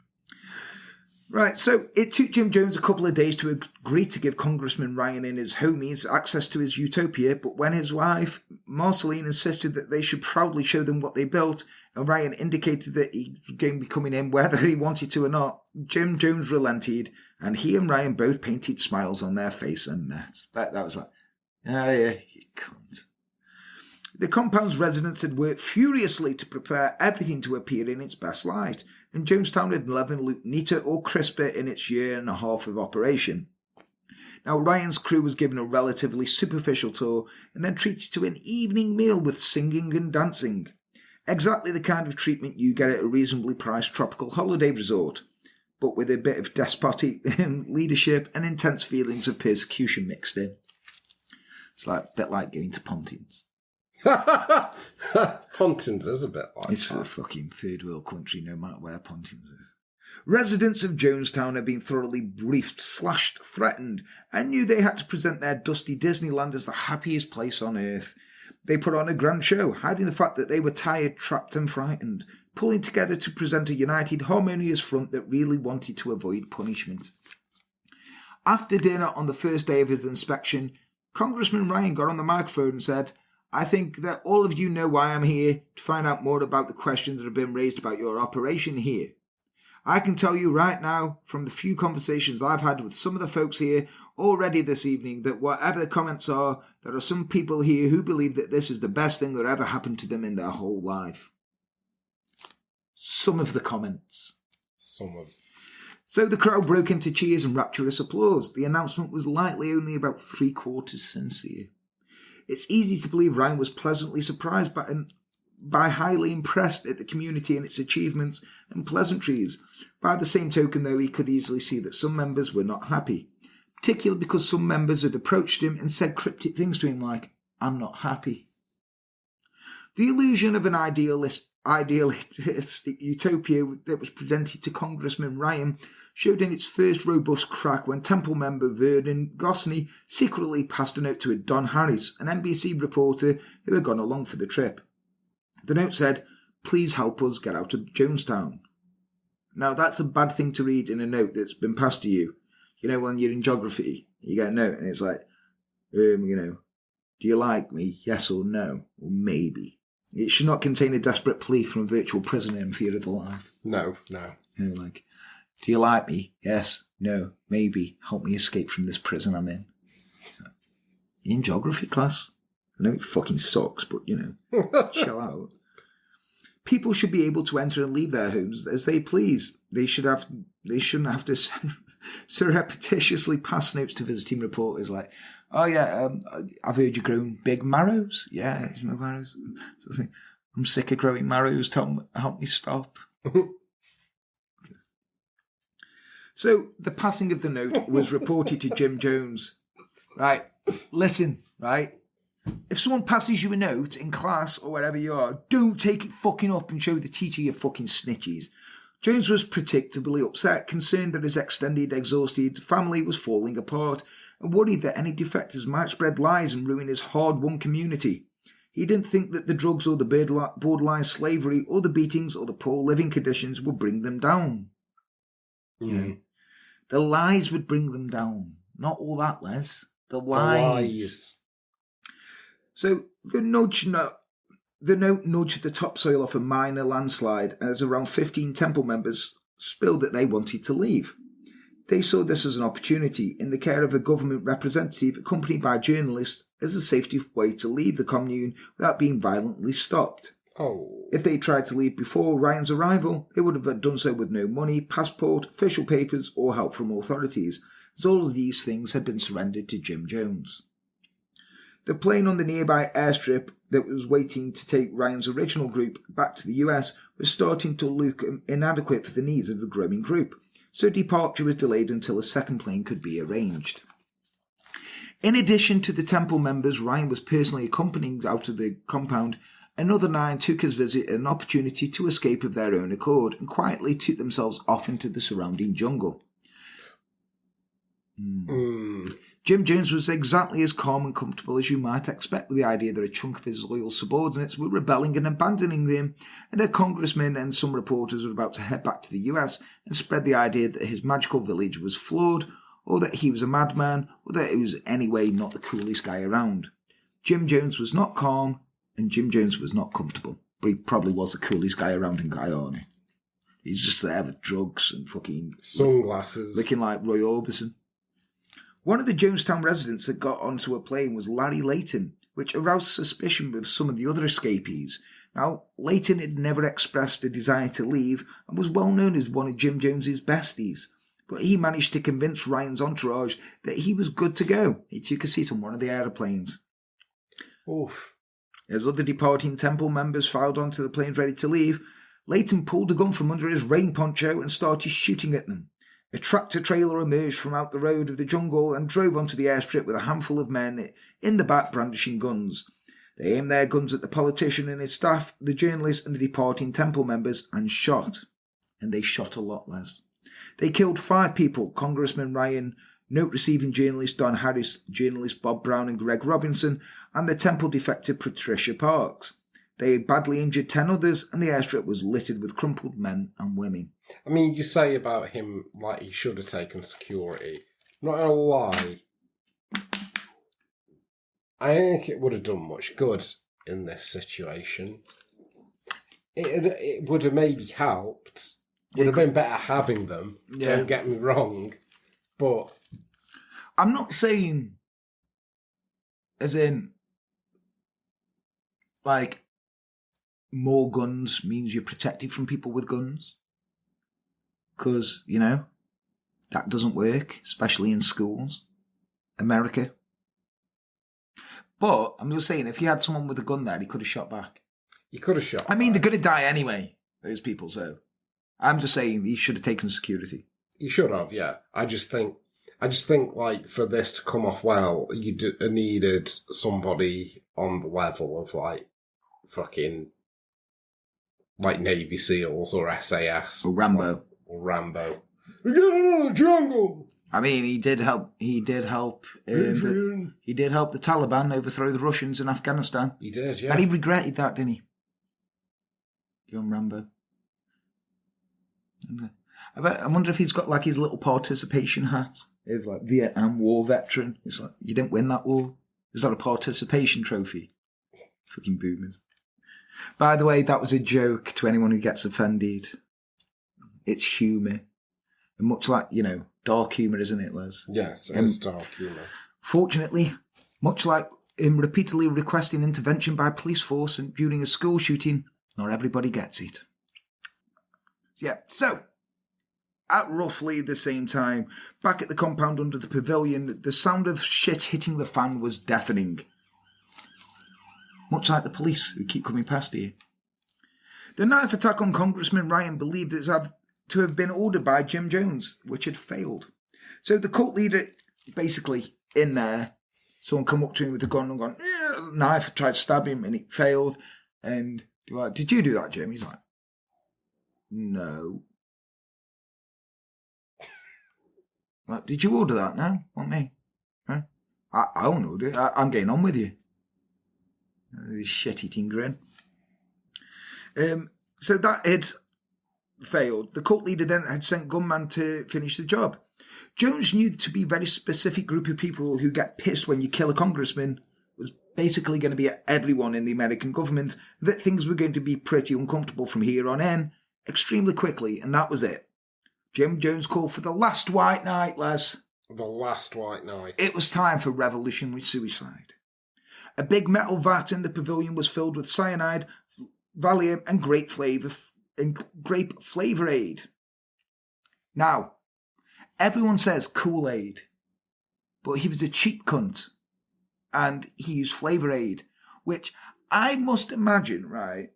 Right, so it took Jim Jones a couple of days to agree to give Congressman Ryan and his homies access to his utopia, but when his wife, Marceline, insisted that they should proudly show them what they built, and Ryan indicated that he was going to be coming in whether he wanted to or not, Jim Jones relented, and he and Ryan both painted smiles on their face and met. That, that was like, oh yeah, you cunt. The compound's residents had worked furiously to prepare everything to appear in its best light, and Jonestown had never looked neater or crisper in its year and a half of operation. Now, Ryan's crew was given a relatively superficial tour and then treated to an evening meal with singing and dancing. Exactly the kind of treatment you get at a reasonably priced tropical holiday resort, but with a bit of despotic leadership and intense feelings of persecution mixed in. It's like a bit like going to Pontins. Pontins is a bit like It's that. a fucking third world country, no matter where Pontins is. Residents of Jonestown had been thoroughly briefed, slashed, threatened, and knew they had to present their dusty Disneyland as the happiest place on earth. They put on a grand show, hiding the fact that they were tired, trapped and frightened, pulling together to present a united, harmonious front that really wanted to avoid punishment. After dinner on the first day of his inspection, Congressman Ryan got on the microphone and said, I think that all of you know why I'm here, to find out more about the questions that have been raised about your operation here. I can tell you right now, from the few conversations I've had with some of the folks here already this evening, that whatever the comments are, there are some people here who believe that this is the best thing that ever happened to them in their whole life. Some of the comments. Some of... So the crowd broke into cheers and rapturous applause. The announcement was likely only about three quarters sincere. It's easy to believe Ryan was pleasantly surprised by, and, by highly impressed at the community and its achievements and pleasantries. By the same token, though, he could easily see that some members were not happy, particularly because some members had approached him and said cryptic things to him like, I'm not happy. The illusion of an idealist, idealistic utopia that was presented to Congressman Ryan showed in its first robust crack when Temple member Vernon Gosney secretly passed a note to Don Harris, an N B C reporter who had gone along for the trip. The note said, please help us get out of Jonestown. Now, that's a bad thing to read in a note that's been passed to you. You know, when you're in geography, you get a note and it's like, um, you know, do you like me? Yes or no? Or maybe. It should not contain a desperate plea from a virtual prisoner in fear of the life. No, no. You know, like, do you like me? Yes, no, maybe. Help me escape from this prison I'm in. So, in geography class? I know it fucking sucks, but, you know, chill out. People should be able to enter and leave their homes as they please. They should have. They shouldn't have to surreptitiously pass notes to visiting reporters like, oh yeah, um, I've heard you're growing big marrows. Yeah, it's my marrows. So I'm sick of growing marrows. Tell me, help me stop. So the passing of the note was reported to Jim Jones. Right, listen, right. If someone passes you a note in class or wherever you are, don't take it fucking up and show the teacher you're fucking snitches. Jones was predictably upset, concerned that his extended, exhausted family was falling apart, and worried that any defectors might spread lies and ruin his hard-won community. He didn't think that the drugs or the borderline slavery or the beatings or the poor living conditions would bring them down. Mm. You know, the lies would bring them down. Not all that, Les. The lies. The lies. So the nudge, no, the note nudged the topsoil off a minor landslide as around fifteen temple members spilled that they wanted to leave. They saw this as an opportunity, in the care of a government representative accompanied by journalists, as a safety way to leave the commune without being violently stopped. Oh. If they tried to leave before Ryan's arrival, they would have done so with no money, passport, official papers, or help from authorities, as all of these things had been surrendered to Jim Jones. The plane on the nearby airstrip that was waiting to take Ryan's original group back to the U S was starting to look inadequate for the needs of the growing group, so departure was delayed until a second plane could be arranged. In addition to the temple members Ryan was personally accompanying out of the compound, another nine took his visit an opportunity to escape of their own accord and quietly took themselves off into the surrounding jungle. Mm. Mm. Jim Jones was exactly as calm and comfortable as you might expect with the idea that a chunk of his loyal subordinates were rebelling and abandoning him, and that congressmen and some reporters were about to head back to the U S and spread the idea that his magical village was flawed, or that he was a madman, or that he was anyway not the coolest guy around. Jim Jones was not calm, and Jim Jones was not comfortable, but he probably was the coolest guy around in Guyana. He's just there with drugs and fucking sunglasses, looking like Roy Orbison. One of the Jonestown residents that got onto a plane was Larry Layton, which aroused suspicion with some of the other escapees. Now, Layton had never expressed a desire to leave and was well known as one of Jim Jones's besties, but he managed to convince Ryan's entourage that he was good to go. He took a seat on one of the aeroplanes. Oof. As other departing temple members filed onto the planes ready to leave, Layton pulled a gun from under his rain poncho and started shooting at them. A tractor trailer emerged from out the road of the jungle and drove onto the airstrip with a handful of men in the back brandishing guns. They aimed their guns at the politician and his staff, the journalists and the departing temple members, and shot. And they shot a lot, Les. They killed five people: Congressman Ryan, note-receiving journalist Don Harris, journalist Bob Brown and Greg Robinson, and the temple defector Patricia Parks. They badly injured ten others, and the airstrip was littered with crumpled men and women. I mean, you say about him like he should have taken security. Not gonna lie, I don't think it would have done much good in this situation. It it would have maybe helped. Would have been better having them. Yeah. Don't get me wrong, but I'm not saying, as in, like, more guns means you're protected from people with guns. Because, you know, that doesn't work, especially in schools. America. But, I'm just saying, if he had someone with a gun there, he could have shot back. you could have shot. I mean, back. they're going to die anyway, those people, so. I'm just saying he should have taken security. You should have, yeah. I just think, I just think, like, for this to come off well, you d- needed somebody on the level of, like, fucking, like, Navy SEALs or S A S. Or Rambo. Or, or Rambo. We get out of the jungle! I mean, he did help, he did help, um, the, he did help the Taliban overthrow the Russians in Afghanistan. He did, yeah. And he regretted that, didn't he? Young Rambo. I, bet, I wonder if he's got like his little participation hat of like Vietnam War veteran. It's like, you didn't win that war. Is that a participation trophy? Fucking boomers. By the way, that was a joke to anyone who gets offended. It's humour. And much like, you know, dark humour, isn't it, Les? Yes, Um, it's dark humour. Fortunately, much like him repeatedly requesting intervention by police force and during a school shooting, not everybody gets it. Yeah, so, at roughly the same time, back at the compound under the pavilion, the sound of shit hitting the fan was deafening. Much like the police who keep coming past here. The knife attack on Congressman Ryan believed it have, to have been ordered by Jim Jones, which had failed. So the cult leader, basically, in there, someone come up to him with a gun and gone, eh, knife, tried to stab him, and it failed. And, like, did you do that, Jim? He's like, no. Like, did you order that now? Not me. Huh? I, I won't order it. I, I'm getting on with you. This shit-eating grin. Um, so that had failed. The cult leader then had sent gunmen to finish the job. Jones knew to be a very specific group of people who get pissed when you kill a congressman was basically going to be everyone in the American government, that things were going to be pretty uncomfortable from here on in extremely quickly, and that was it. Jim Jones called for the last white knight, Les. The last white knight. It was time for revolutionary suicide. A big metal vat in the pavilion was filled with cyanide, Valium, and grape flavor and grape flavor aid. Now, everyone says Kool-Aid, but he was a cheap cunt, and he used flavor aid, which I must imagine, right,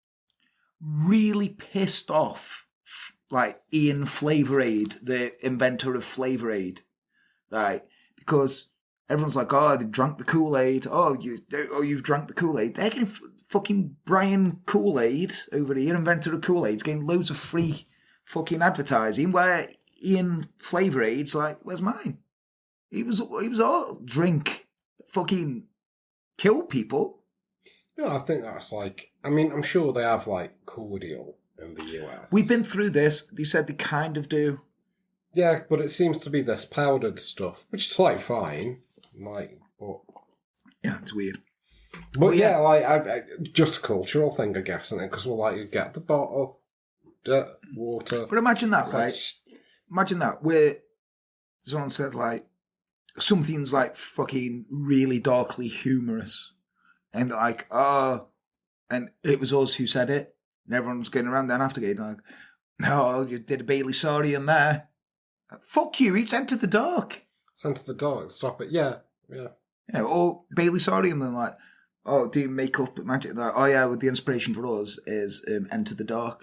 really pissed off, like Ian Flavor Aid, the inventor of Flavor Aid, right? Because everyone's like, oh, they drank the Kool-Aid. Oh, you, oh, you've drank the Kool-Aid. They're getting f- fucking Brian Kool-Aid over here, inventor of Kool-Aid, getting loads of free fucking advertising. Where Ian Flavor Aid's like, where's mine? He was, he was all drink, fucking kill people. Yeah, I think that's like. I mean, I'm sure they have like cordial in the U S. We've been through this. They said they kind of do. Yeah, but it seems to be this powdered stuff, which is like fine, like, but yeah, it's weird. But, but yeah, yeah, like I, I, just a cultural thing, I guess, isn't it? Because we're like, you get the bottle, dirt, water. But imagine that, it's right? Like, imagine that where someone says like something's like fucking really darkly humorous, and like, oh, and it was us who said it, and everyone's going around then after getting like, no, you did a Bailey sorry in there. Fuck you, it's Enter the Dark. It's Enter the Dark, stop it. Yeah, yeah. Yeah, or Bailey sorry, and then like, oh, do makeup magic. Like, oh yeah, well, the inspiration for us is um, Enter the Dark.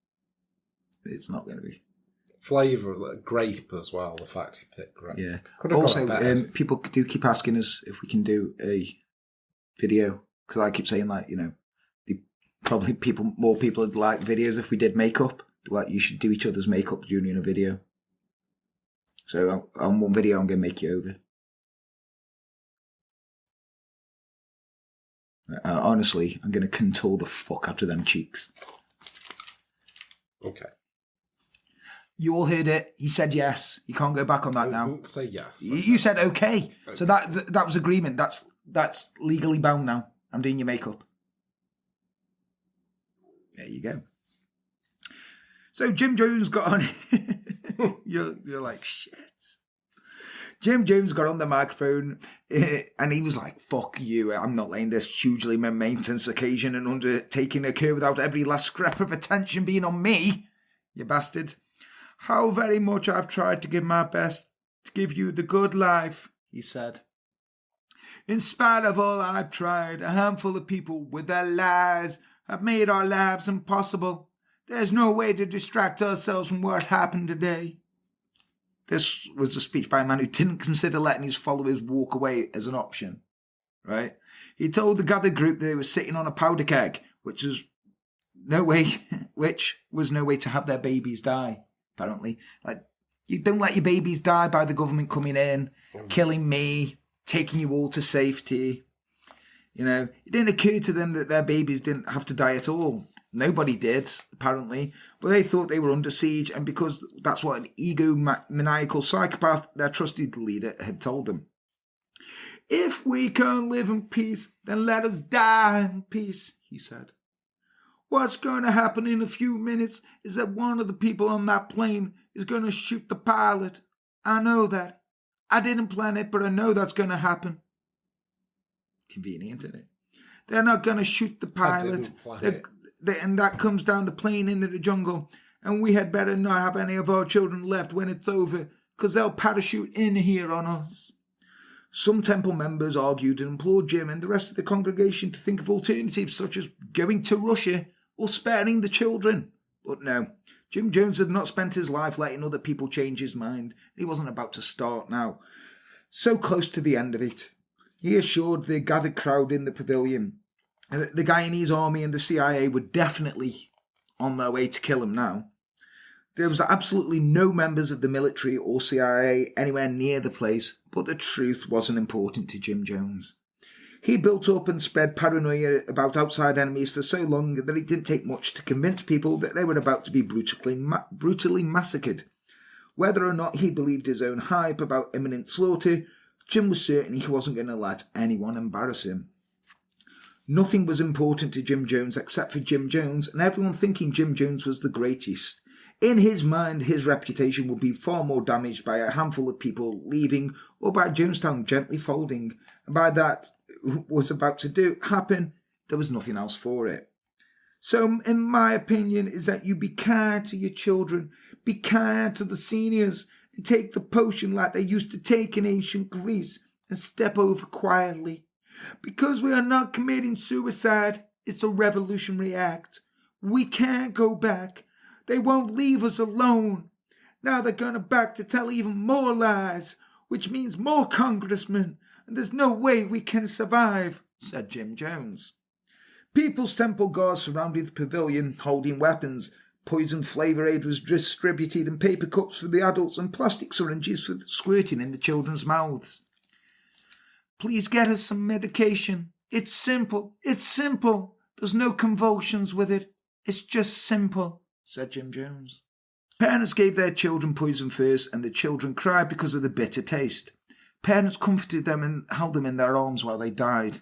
It's not going to be. Flavour, like grape as well, the fact he picked grape. Yeah. Could have Also, got it better. um, people do keep asking us if we can do a video, because I keep saying, like, you know, the, probably people, more people would like videos if we did makeup. Like, you should do each other's makeup during a video. So on one video, I'm going to make you over. Uh, honestly, I'm going to contour the fuck out of them cheeks. Okay. You all heard it. He said yes. You can't go back on that I now. wouldn't say yes. You, you said okay. Okay. So that that was agreement. That's that's legally bound now. I'm doing your makeup. There you go. So Jim Jones got on. you're you're like shit. Jim Jones got on the microphone and he was like, fuck you, I'm not letting this hugely momentous occasion and undertaking occur without every last scrap of attention being on me, you bastard. How very much I've tried to give my best to give you the good life, he said. In spite of all I've tried, a handful of people with their lies have made our lives impossible. There's no way to distract ourselves from what happened today. This was a speech by a man who didn't consider letting his followers walk away as an option, right? He told the gathered group they were sitting on a powder keg, which was no way, which was no way to have their babies die, apparently. Like, you don't let your babies die by the government coming in, mm. killing me, taking you all to safety. You know, it didn't occur to them that their babies didn't have to die at all. Nobody did, apparently, but they thought they were under siege, and because that's what an egomaniacal psychopath, their trusted leader, had told them. If we can't live in peace, then let us die in peace, he said. What's going to happen in a few minutes is that one of the people on that plane is going to shoot the pilot. I know that. I didn't plan it, but I know that's going to happen. Convenient, isn't it? They're not going to shoot the pilot. I didn't plan They're, it. And that comes down the plane into the jungle. And we had better not have any of our children left when it's over, because they'll parachute in here on us. Some temple members argued and implored Jim and the rest of the congregation to think of alternatives such as going to Russia or sparing the children. But no, Jim Jones had not spent his life letting other people change his mind. He wasn't about to start now. So close to the end of it, he assured the gathered crowd in the pavilion the Guyanese army and the C I A were definitely on their way to kill him now. There was absolutely no members of the military or C I A anywhere near the place, but the truth wasn't important to Jim Jones. He built up and spread paranoia about outside enemies for so long that it didn't take much to convince people that they were about to be brutally, ma- brutally massacred. Whether or not he believed his own hype about imminent slaughter, Jim was certain he wasn't going to let anyone embarrass him. Nothing was important to Jim Jones except for Jim Jones, and everyone thinking Jim Jones was the greatest. In his mind, his reputation would be far more damaged by a handful of people leaving or by Jonestown gently folding, and by that was about to do happen, there was nothing else for it. So, in my opinion, is that you be kind to your children, be kind to the seniors, and take the potion like they used to take in ancient Greece, and step over quietly. Because we are not committing suicide, it's a revolutionary act. We can't go back. They won't leave us alone. Now they're going back to tell even more lies, which means more congressmen, and there's no way we can survive, said Jim Jones. People's Temple guards surrounded the pavilion, holding weapons. Poison flavour aid was distributed, and paper cups for the adults and plastic syringes for squirting in the children's mouths. Please get us some medication. It's simple. It's simple. There's no convulsions with it. It's just simple, said Jim Jones. Parents gave their children poison first, and the children cried because of the bitter taste. Parents comforted them and held them in their arms while they died.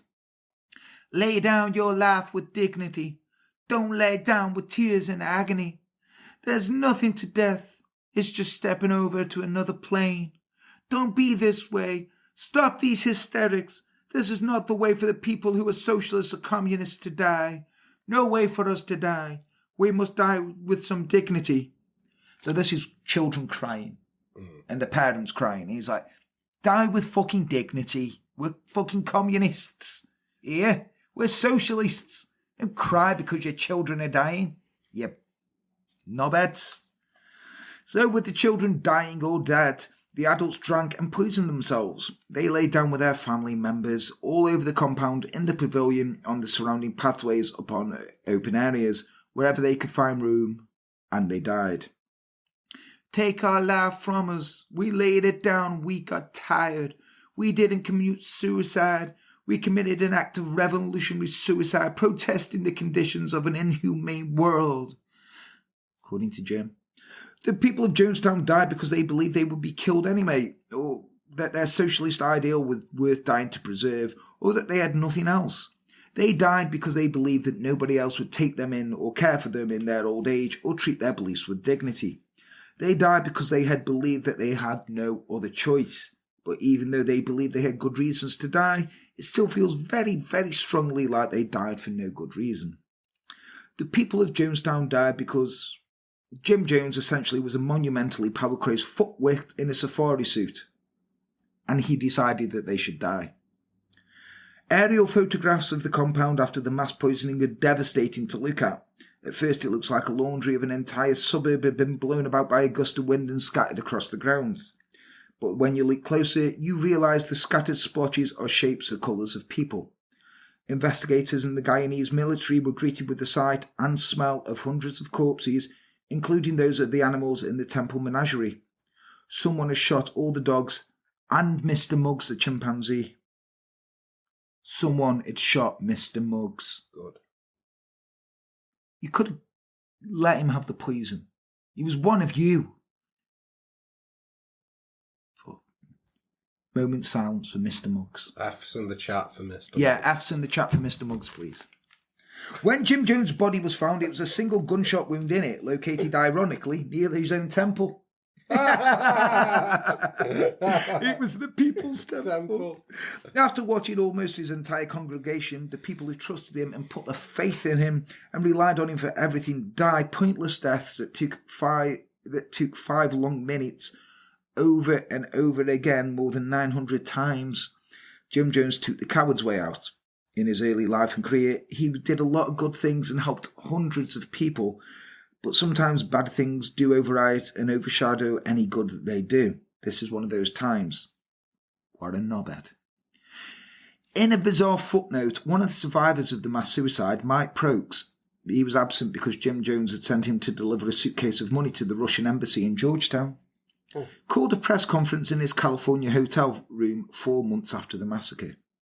Lay down your life with dignity. Don't lay down with tears and agony. There's nothing to death. It's just stepping over to another plane. Don't be this way. Stop these hysterics. This is not the way for the people who are socialists or communists to die. No way for us to die. We must die with some dignity. So this is children crying. Mm. And the parents crying. He's like, die with fucking dignity. We're fucking communists. Yeah, we're socialists. Don't cry because your children are dying. You knobheads. So with the children dying or dead, the adults drank and poisoned themselves. They lay down with their family members all over the compound, in the pavilion, on the surrounding pathways, upon open areas, wherever they could find room, and they died. Take our life from us. We laid it down. We got tired. We didn't commit suicide. We committed an act of revolutionary suicide, protesting the conditions of an inhumane world. According to Jim, the people of Jonestown died because they believed they would be killed anyway, or that their socialist ideal was worth dying to preserve, or that they had nothing else. They died because they believed that nobody else would take them in or care for them in their old age or treat their beliefs with dignity. They died because they had believed that they had no other choice. But even though they believed they had good reasons to die, it still feels very, very strongly like they died for no good reason. The people of Jonestown died because Jim Jones essentially was a monumentally power-crazed fuckwit in a safari suit, and he decided that they should die. Aerial photographs of the compound after the mass poisoning are devastating to look at. At first it looks like a laundry of an entire suburb had been blown about by a gust of wind and scattered across the grounds. But when you look closer, you realise the scattered splotches are shapes or colours of people. Investigators and the Guyanese military were greeted with the sight and smell of hundreds of corpses, including those of the animals in the temple menagerie. Someone has shot all the dogs and Mister Muggs the chimpanzee. Someone had shot Mister Muggs. Good. You could have let him have the poison. He was one of you. Moment silence for Mister Muggs. F's in the chat for Mister Yeah, Muggs. F's in the chat for Mister Muggs, please. When Jim Jones' body was found, it was a single gunshot wound in it, located ironically near his own temple. It was the People's Temple. temple. After watching almost his entire congregation, the people who trusted him and put their faith in him and relied on him for everything died pointless deaths that took five that took five long minutes, over and over again, more than nine hundred times. Jim Jones took the coward's way out. In his early life and career, he did a lot of good things and helped hundreds of people, but sometimes bad things do override and overshadow any good that they do. This is one of those times. What a knobhead. In a bizarre footnote, one of the survivors of the mass suicide, Mike Prokes, he was absent because Jim Jones had sent him to deliver a suitcase of money to the Russian embassy in Georgetown. Oh. Called a press conference in his California hotel room four months after the massacre.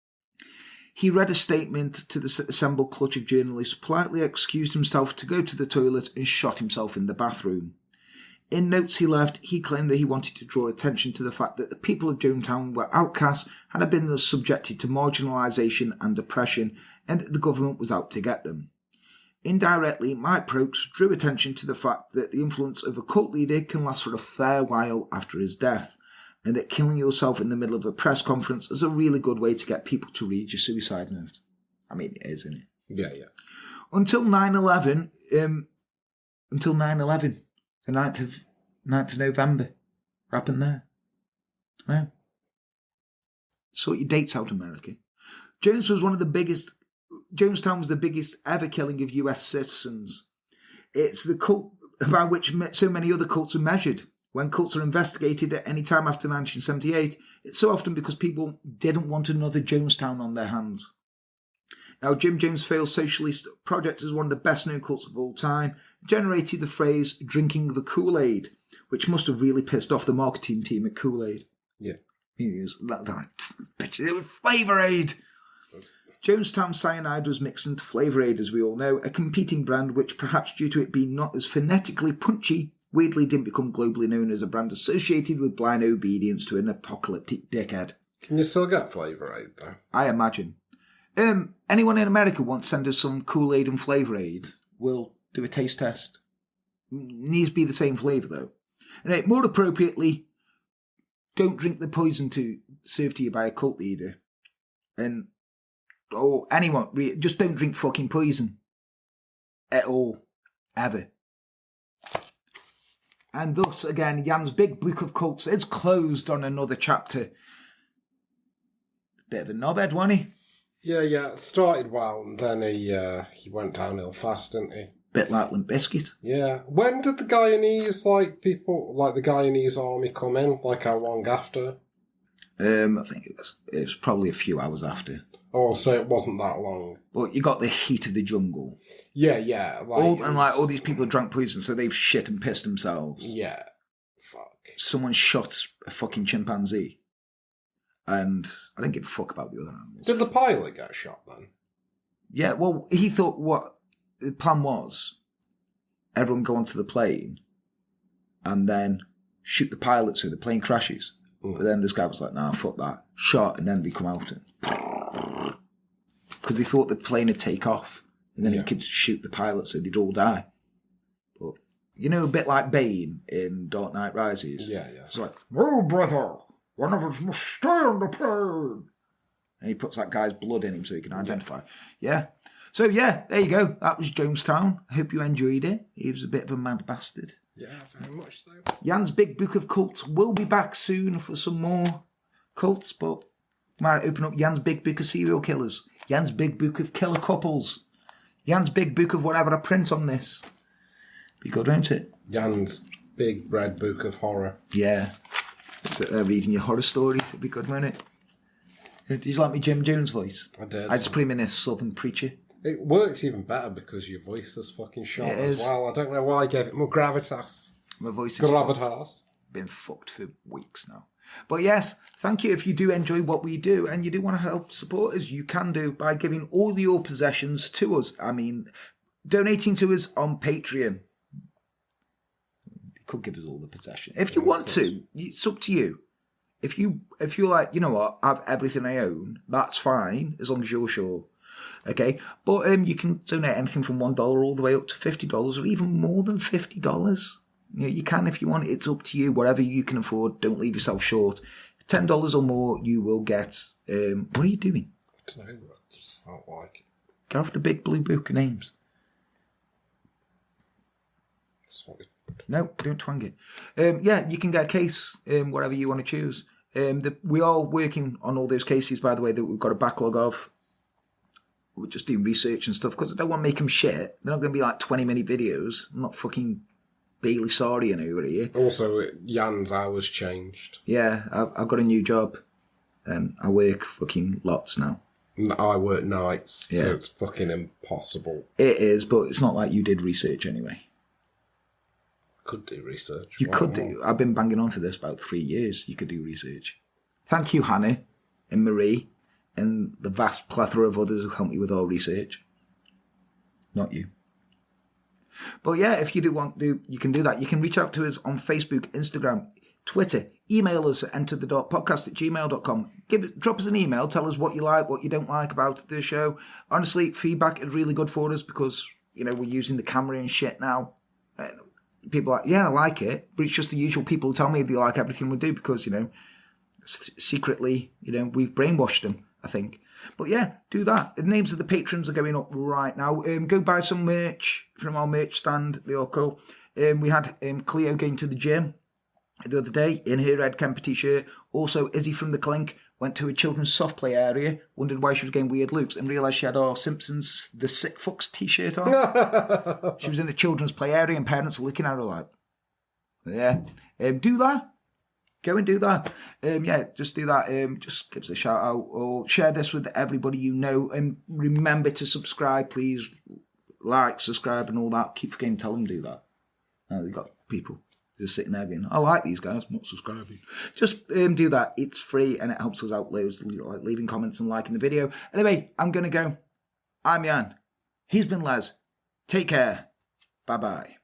He read a statement to the assembled clutch of journalists, politely excused himself to go to the toilet, and shot himself in the bathroom. In notes he left, he claimed that he wanted to draw attention to the fact that the people of Jonestown were outcasts and had been subjected to marginalisation and oppression, and that the government was out to get them. Indirectly, Mike Prokes drew attention to the fact that the influence of a cult leader can last for a fair while after his death, and that killing yourself in the middle of a press conference is a really good way to get people to read your suicide note. I mean, it is, isn't it? Yeah, yeah. Until nine eleven, um, until nine eleven, the ninth of, ninth of November. What happened there? No. Sort your dates out, America. Jones was one of the biggest, Jonestown was the biggest ever killing of U S citizens. It's the cult by which so many other cults are measured. When cults are investigated at any time after nineteen seventy-eight, it's so often because people didn't want another Jonestown on their hands. Now, Jim Jones' failed socialist project is one of the best-known cults of all time, generated the phrase, drinking the Kool-Aid, which must have really pissed off the marketing team at Kool-Aid. Yeah. It was, that, that, it was Flavor Aid! Jonestown cyanide was mixed into Flavor Aid, as we all know, a competing brand which, perhaps due to it being not as phonetically punchy, weirdly didn't become globally known as a brand associated with blind obedience to an apocalyptic dickhead. Can you still get Flavor Aid, though? I imagine. Um, anyone in America wants to send us some Kool-Aid and Flavor Aid, we'll do a taste test. Needs to be the same flavour, though. And more appropriately, don't drink the poison to served to you by a cult leader. And, or anyone, just don't drink fucking poison. At all. Ever. And thus, again, Jan's big book of cults is closed on another chapter. Bit of a knobhead, wasn't he? Yeah, yeah. It started well, and then he uh, he went downhill fast, didn't he? Bit like Limp Bizkit. Yeah. When did the Guyanese, like, people, like the Guyanese army come in? Like, how long after? Um, I think it was, it was probably a few hours after. Oh, so it wasn't that long. But you got the heat of the jungle. Yeah, yeah. Like, all, was... And like all these people drank poison, so they've shit and pissed themselves. Yeah. Fuck. Someone shot a fucking chimpanzee. And I didn't give a fuck about the other animals. Did the pilot get shot then? Yeah, well, he thought what the plan was, everyone go onto the plane and then shoot the pilot so the plane crashes. Mm. But then this guy was like, nah, fuck that. Shot, and then they come out and... Because they thought the plane would take off. And then yeah. he could shoot the pilot so they'd all die. But, you know, a bit like Bane in Dark Knight Rises. Yeah, yeah. It's like, oh, brother, one of us must stay on the plane. And he puts that guy's blood in him so he can identify. Yeah. yeah. So, yeah, there you go. That was Jonestown. I hope you enjoyed it. He was a bit of a mad bastard. Yeah, very much so. Jan's Big Book of Cults will be back soon for some more cults, but might open up Jan's Big Book of Serial Killers. Jan's Big Book of Killer Couples. Jan's Big Book of whatever I print on this. Be good, won't it? Jan's Big Red Book of Horror. Yeah. Sit there reading your horror stories. It'd be good, won't it? Did you like me Jim Jones voice? I did. I just put him in a southern preacher. It works even better because your voice is fucking sharp as well. I don't know why I gave it more gravitas. My voice is gravitas. Been fucked for weeks now. But yes, thank you. If you do enjoy what we do and you do want to help support us, you can do by giving all your possessions to us. I mean, donating to us on Patreon. You could give us all the possessions. If you yeah, want to, it's up to you. If you if you're like, you know what, I have everything I own, that's fine, as long as you're sure. Okay? But um, you can donate anything from one dollar all the way up to fifty dollars or even more than fifty dollars. You know, you can if you want. It's up to you. Whatever you can afford. Don't leave yourself short. ten dollars or more, you will get... Um, what are you doing? I don't know. I just felt like it. Get off the big blue book of names. Sorry. No, don't twang it. Um, yeah, you can get a case, um, whatever you want to choose. Um, the, we are working on all those cases, by the way, that we've got a backlog of. We're just doing research and stuff, because I don't want to make them shit. They're not going to be like twenty-minute videos. I'm not fucking... Bailey Sarian over here. Also, Jan's hours changed. Yeah, I've, I've got a new job and I work fucking lots now. I work nights, Yeah. so it's fucking impossible. It is, but it's not like you did research anyway. Could do research. You Why could not? do. I've been banging on for this about three years. You could do research. Thank you, Hannah and Marie and the vast plethora of others who helped me with all research. Not you. But yeah, if you do want to, you can do that. You can reach out to us on Facebook, Instagram, Twitter. Email us at enter the dot podcast at gmail dot com. Give it, drop us an email. Tell us what you like, what you don't like about the show. Honestly, feedback is really good for us because, you know, we're using the camera and shit now. Uh, people are like, yeah, I like it. But it's just the usual people who tell me they like everything we do because, you know, s- secretly, you know, we've brainwashed them, I think. But yeah, do that. The names of the patrons are going up right now. Um, go buy some merch from our merch stand. They are cool. Um, we had um, Cleo going to the gym the other day in her Red Kemper t-shirt. Also, Izzy from the Clink went to a children's soft play area, wondered why she was getting weird looks, and realised she had our Simpsons The Sick Fucks t-shirt on. She was in the children's play area and parents are looking at her like, yeah, um, do that. Go and do that. Um, yeah, just do that. Um, just give us a shout out or share this with everybody you know. And remember to subscribe, please. Like, subscribe and all that. Keep forgetting to tell them to do that. Uh, they've got people just sitting there going, I like these guys, I'm not subscribing. Just um, do that. It's free and it helps us out loads, like leaving comments and liking the video. Anyway, I'm going to go. I'm Jan. He's been Les. Take care. Bye-bye.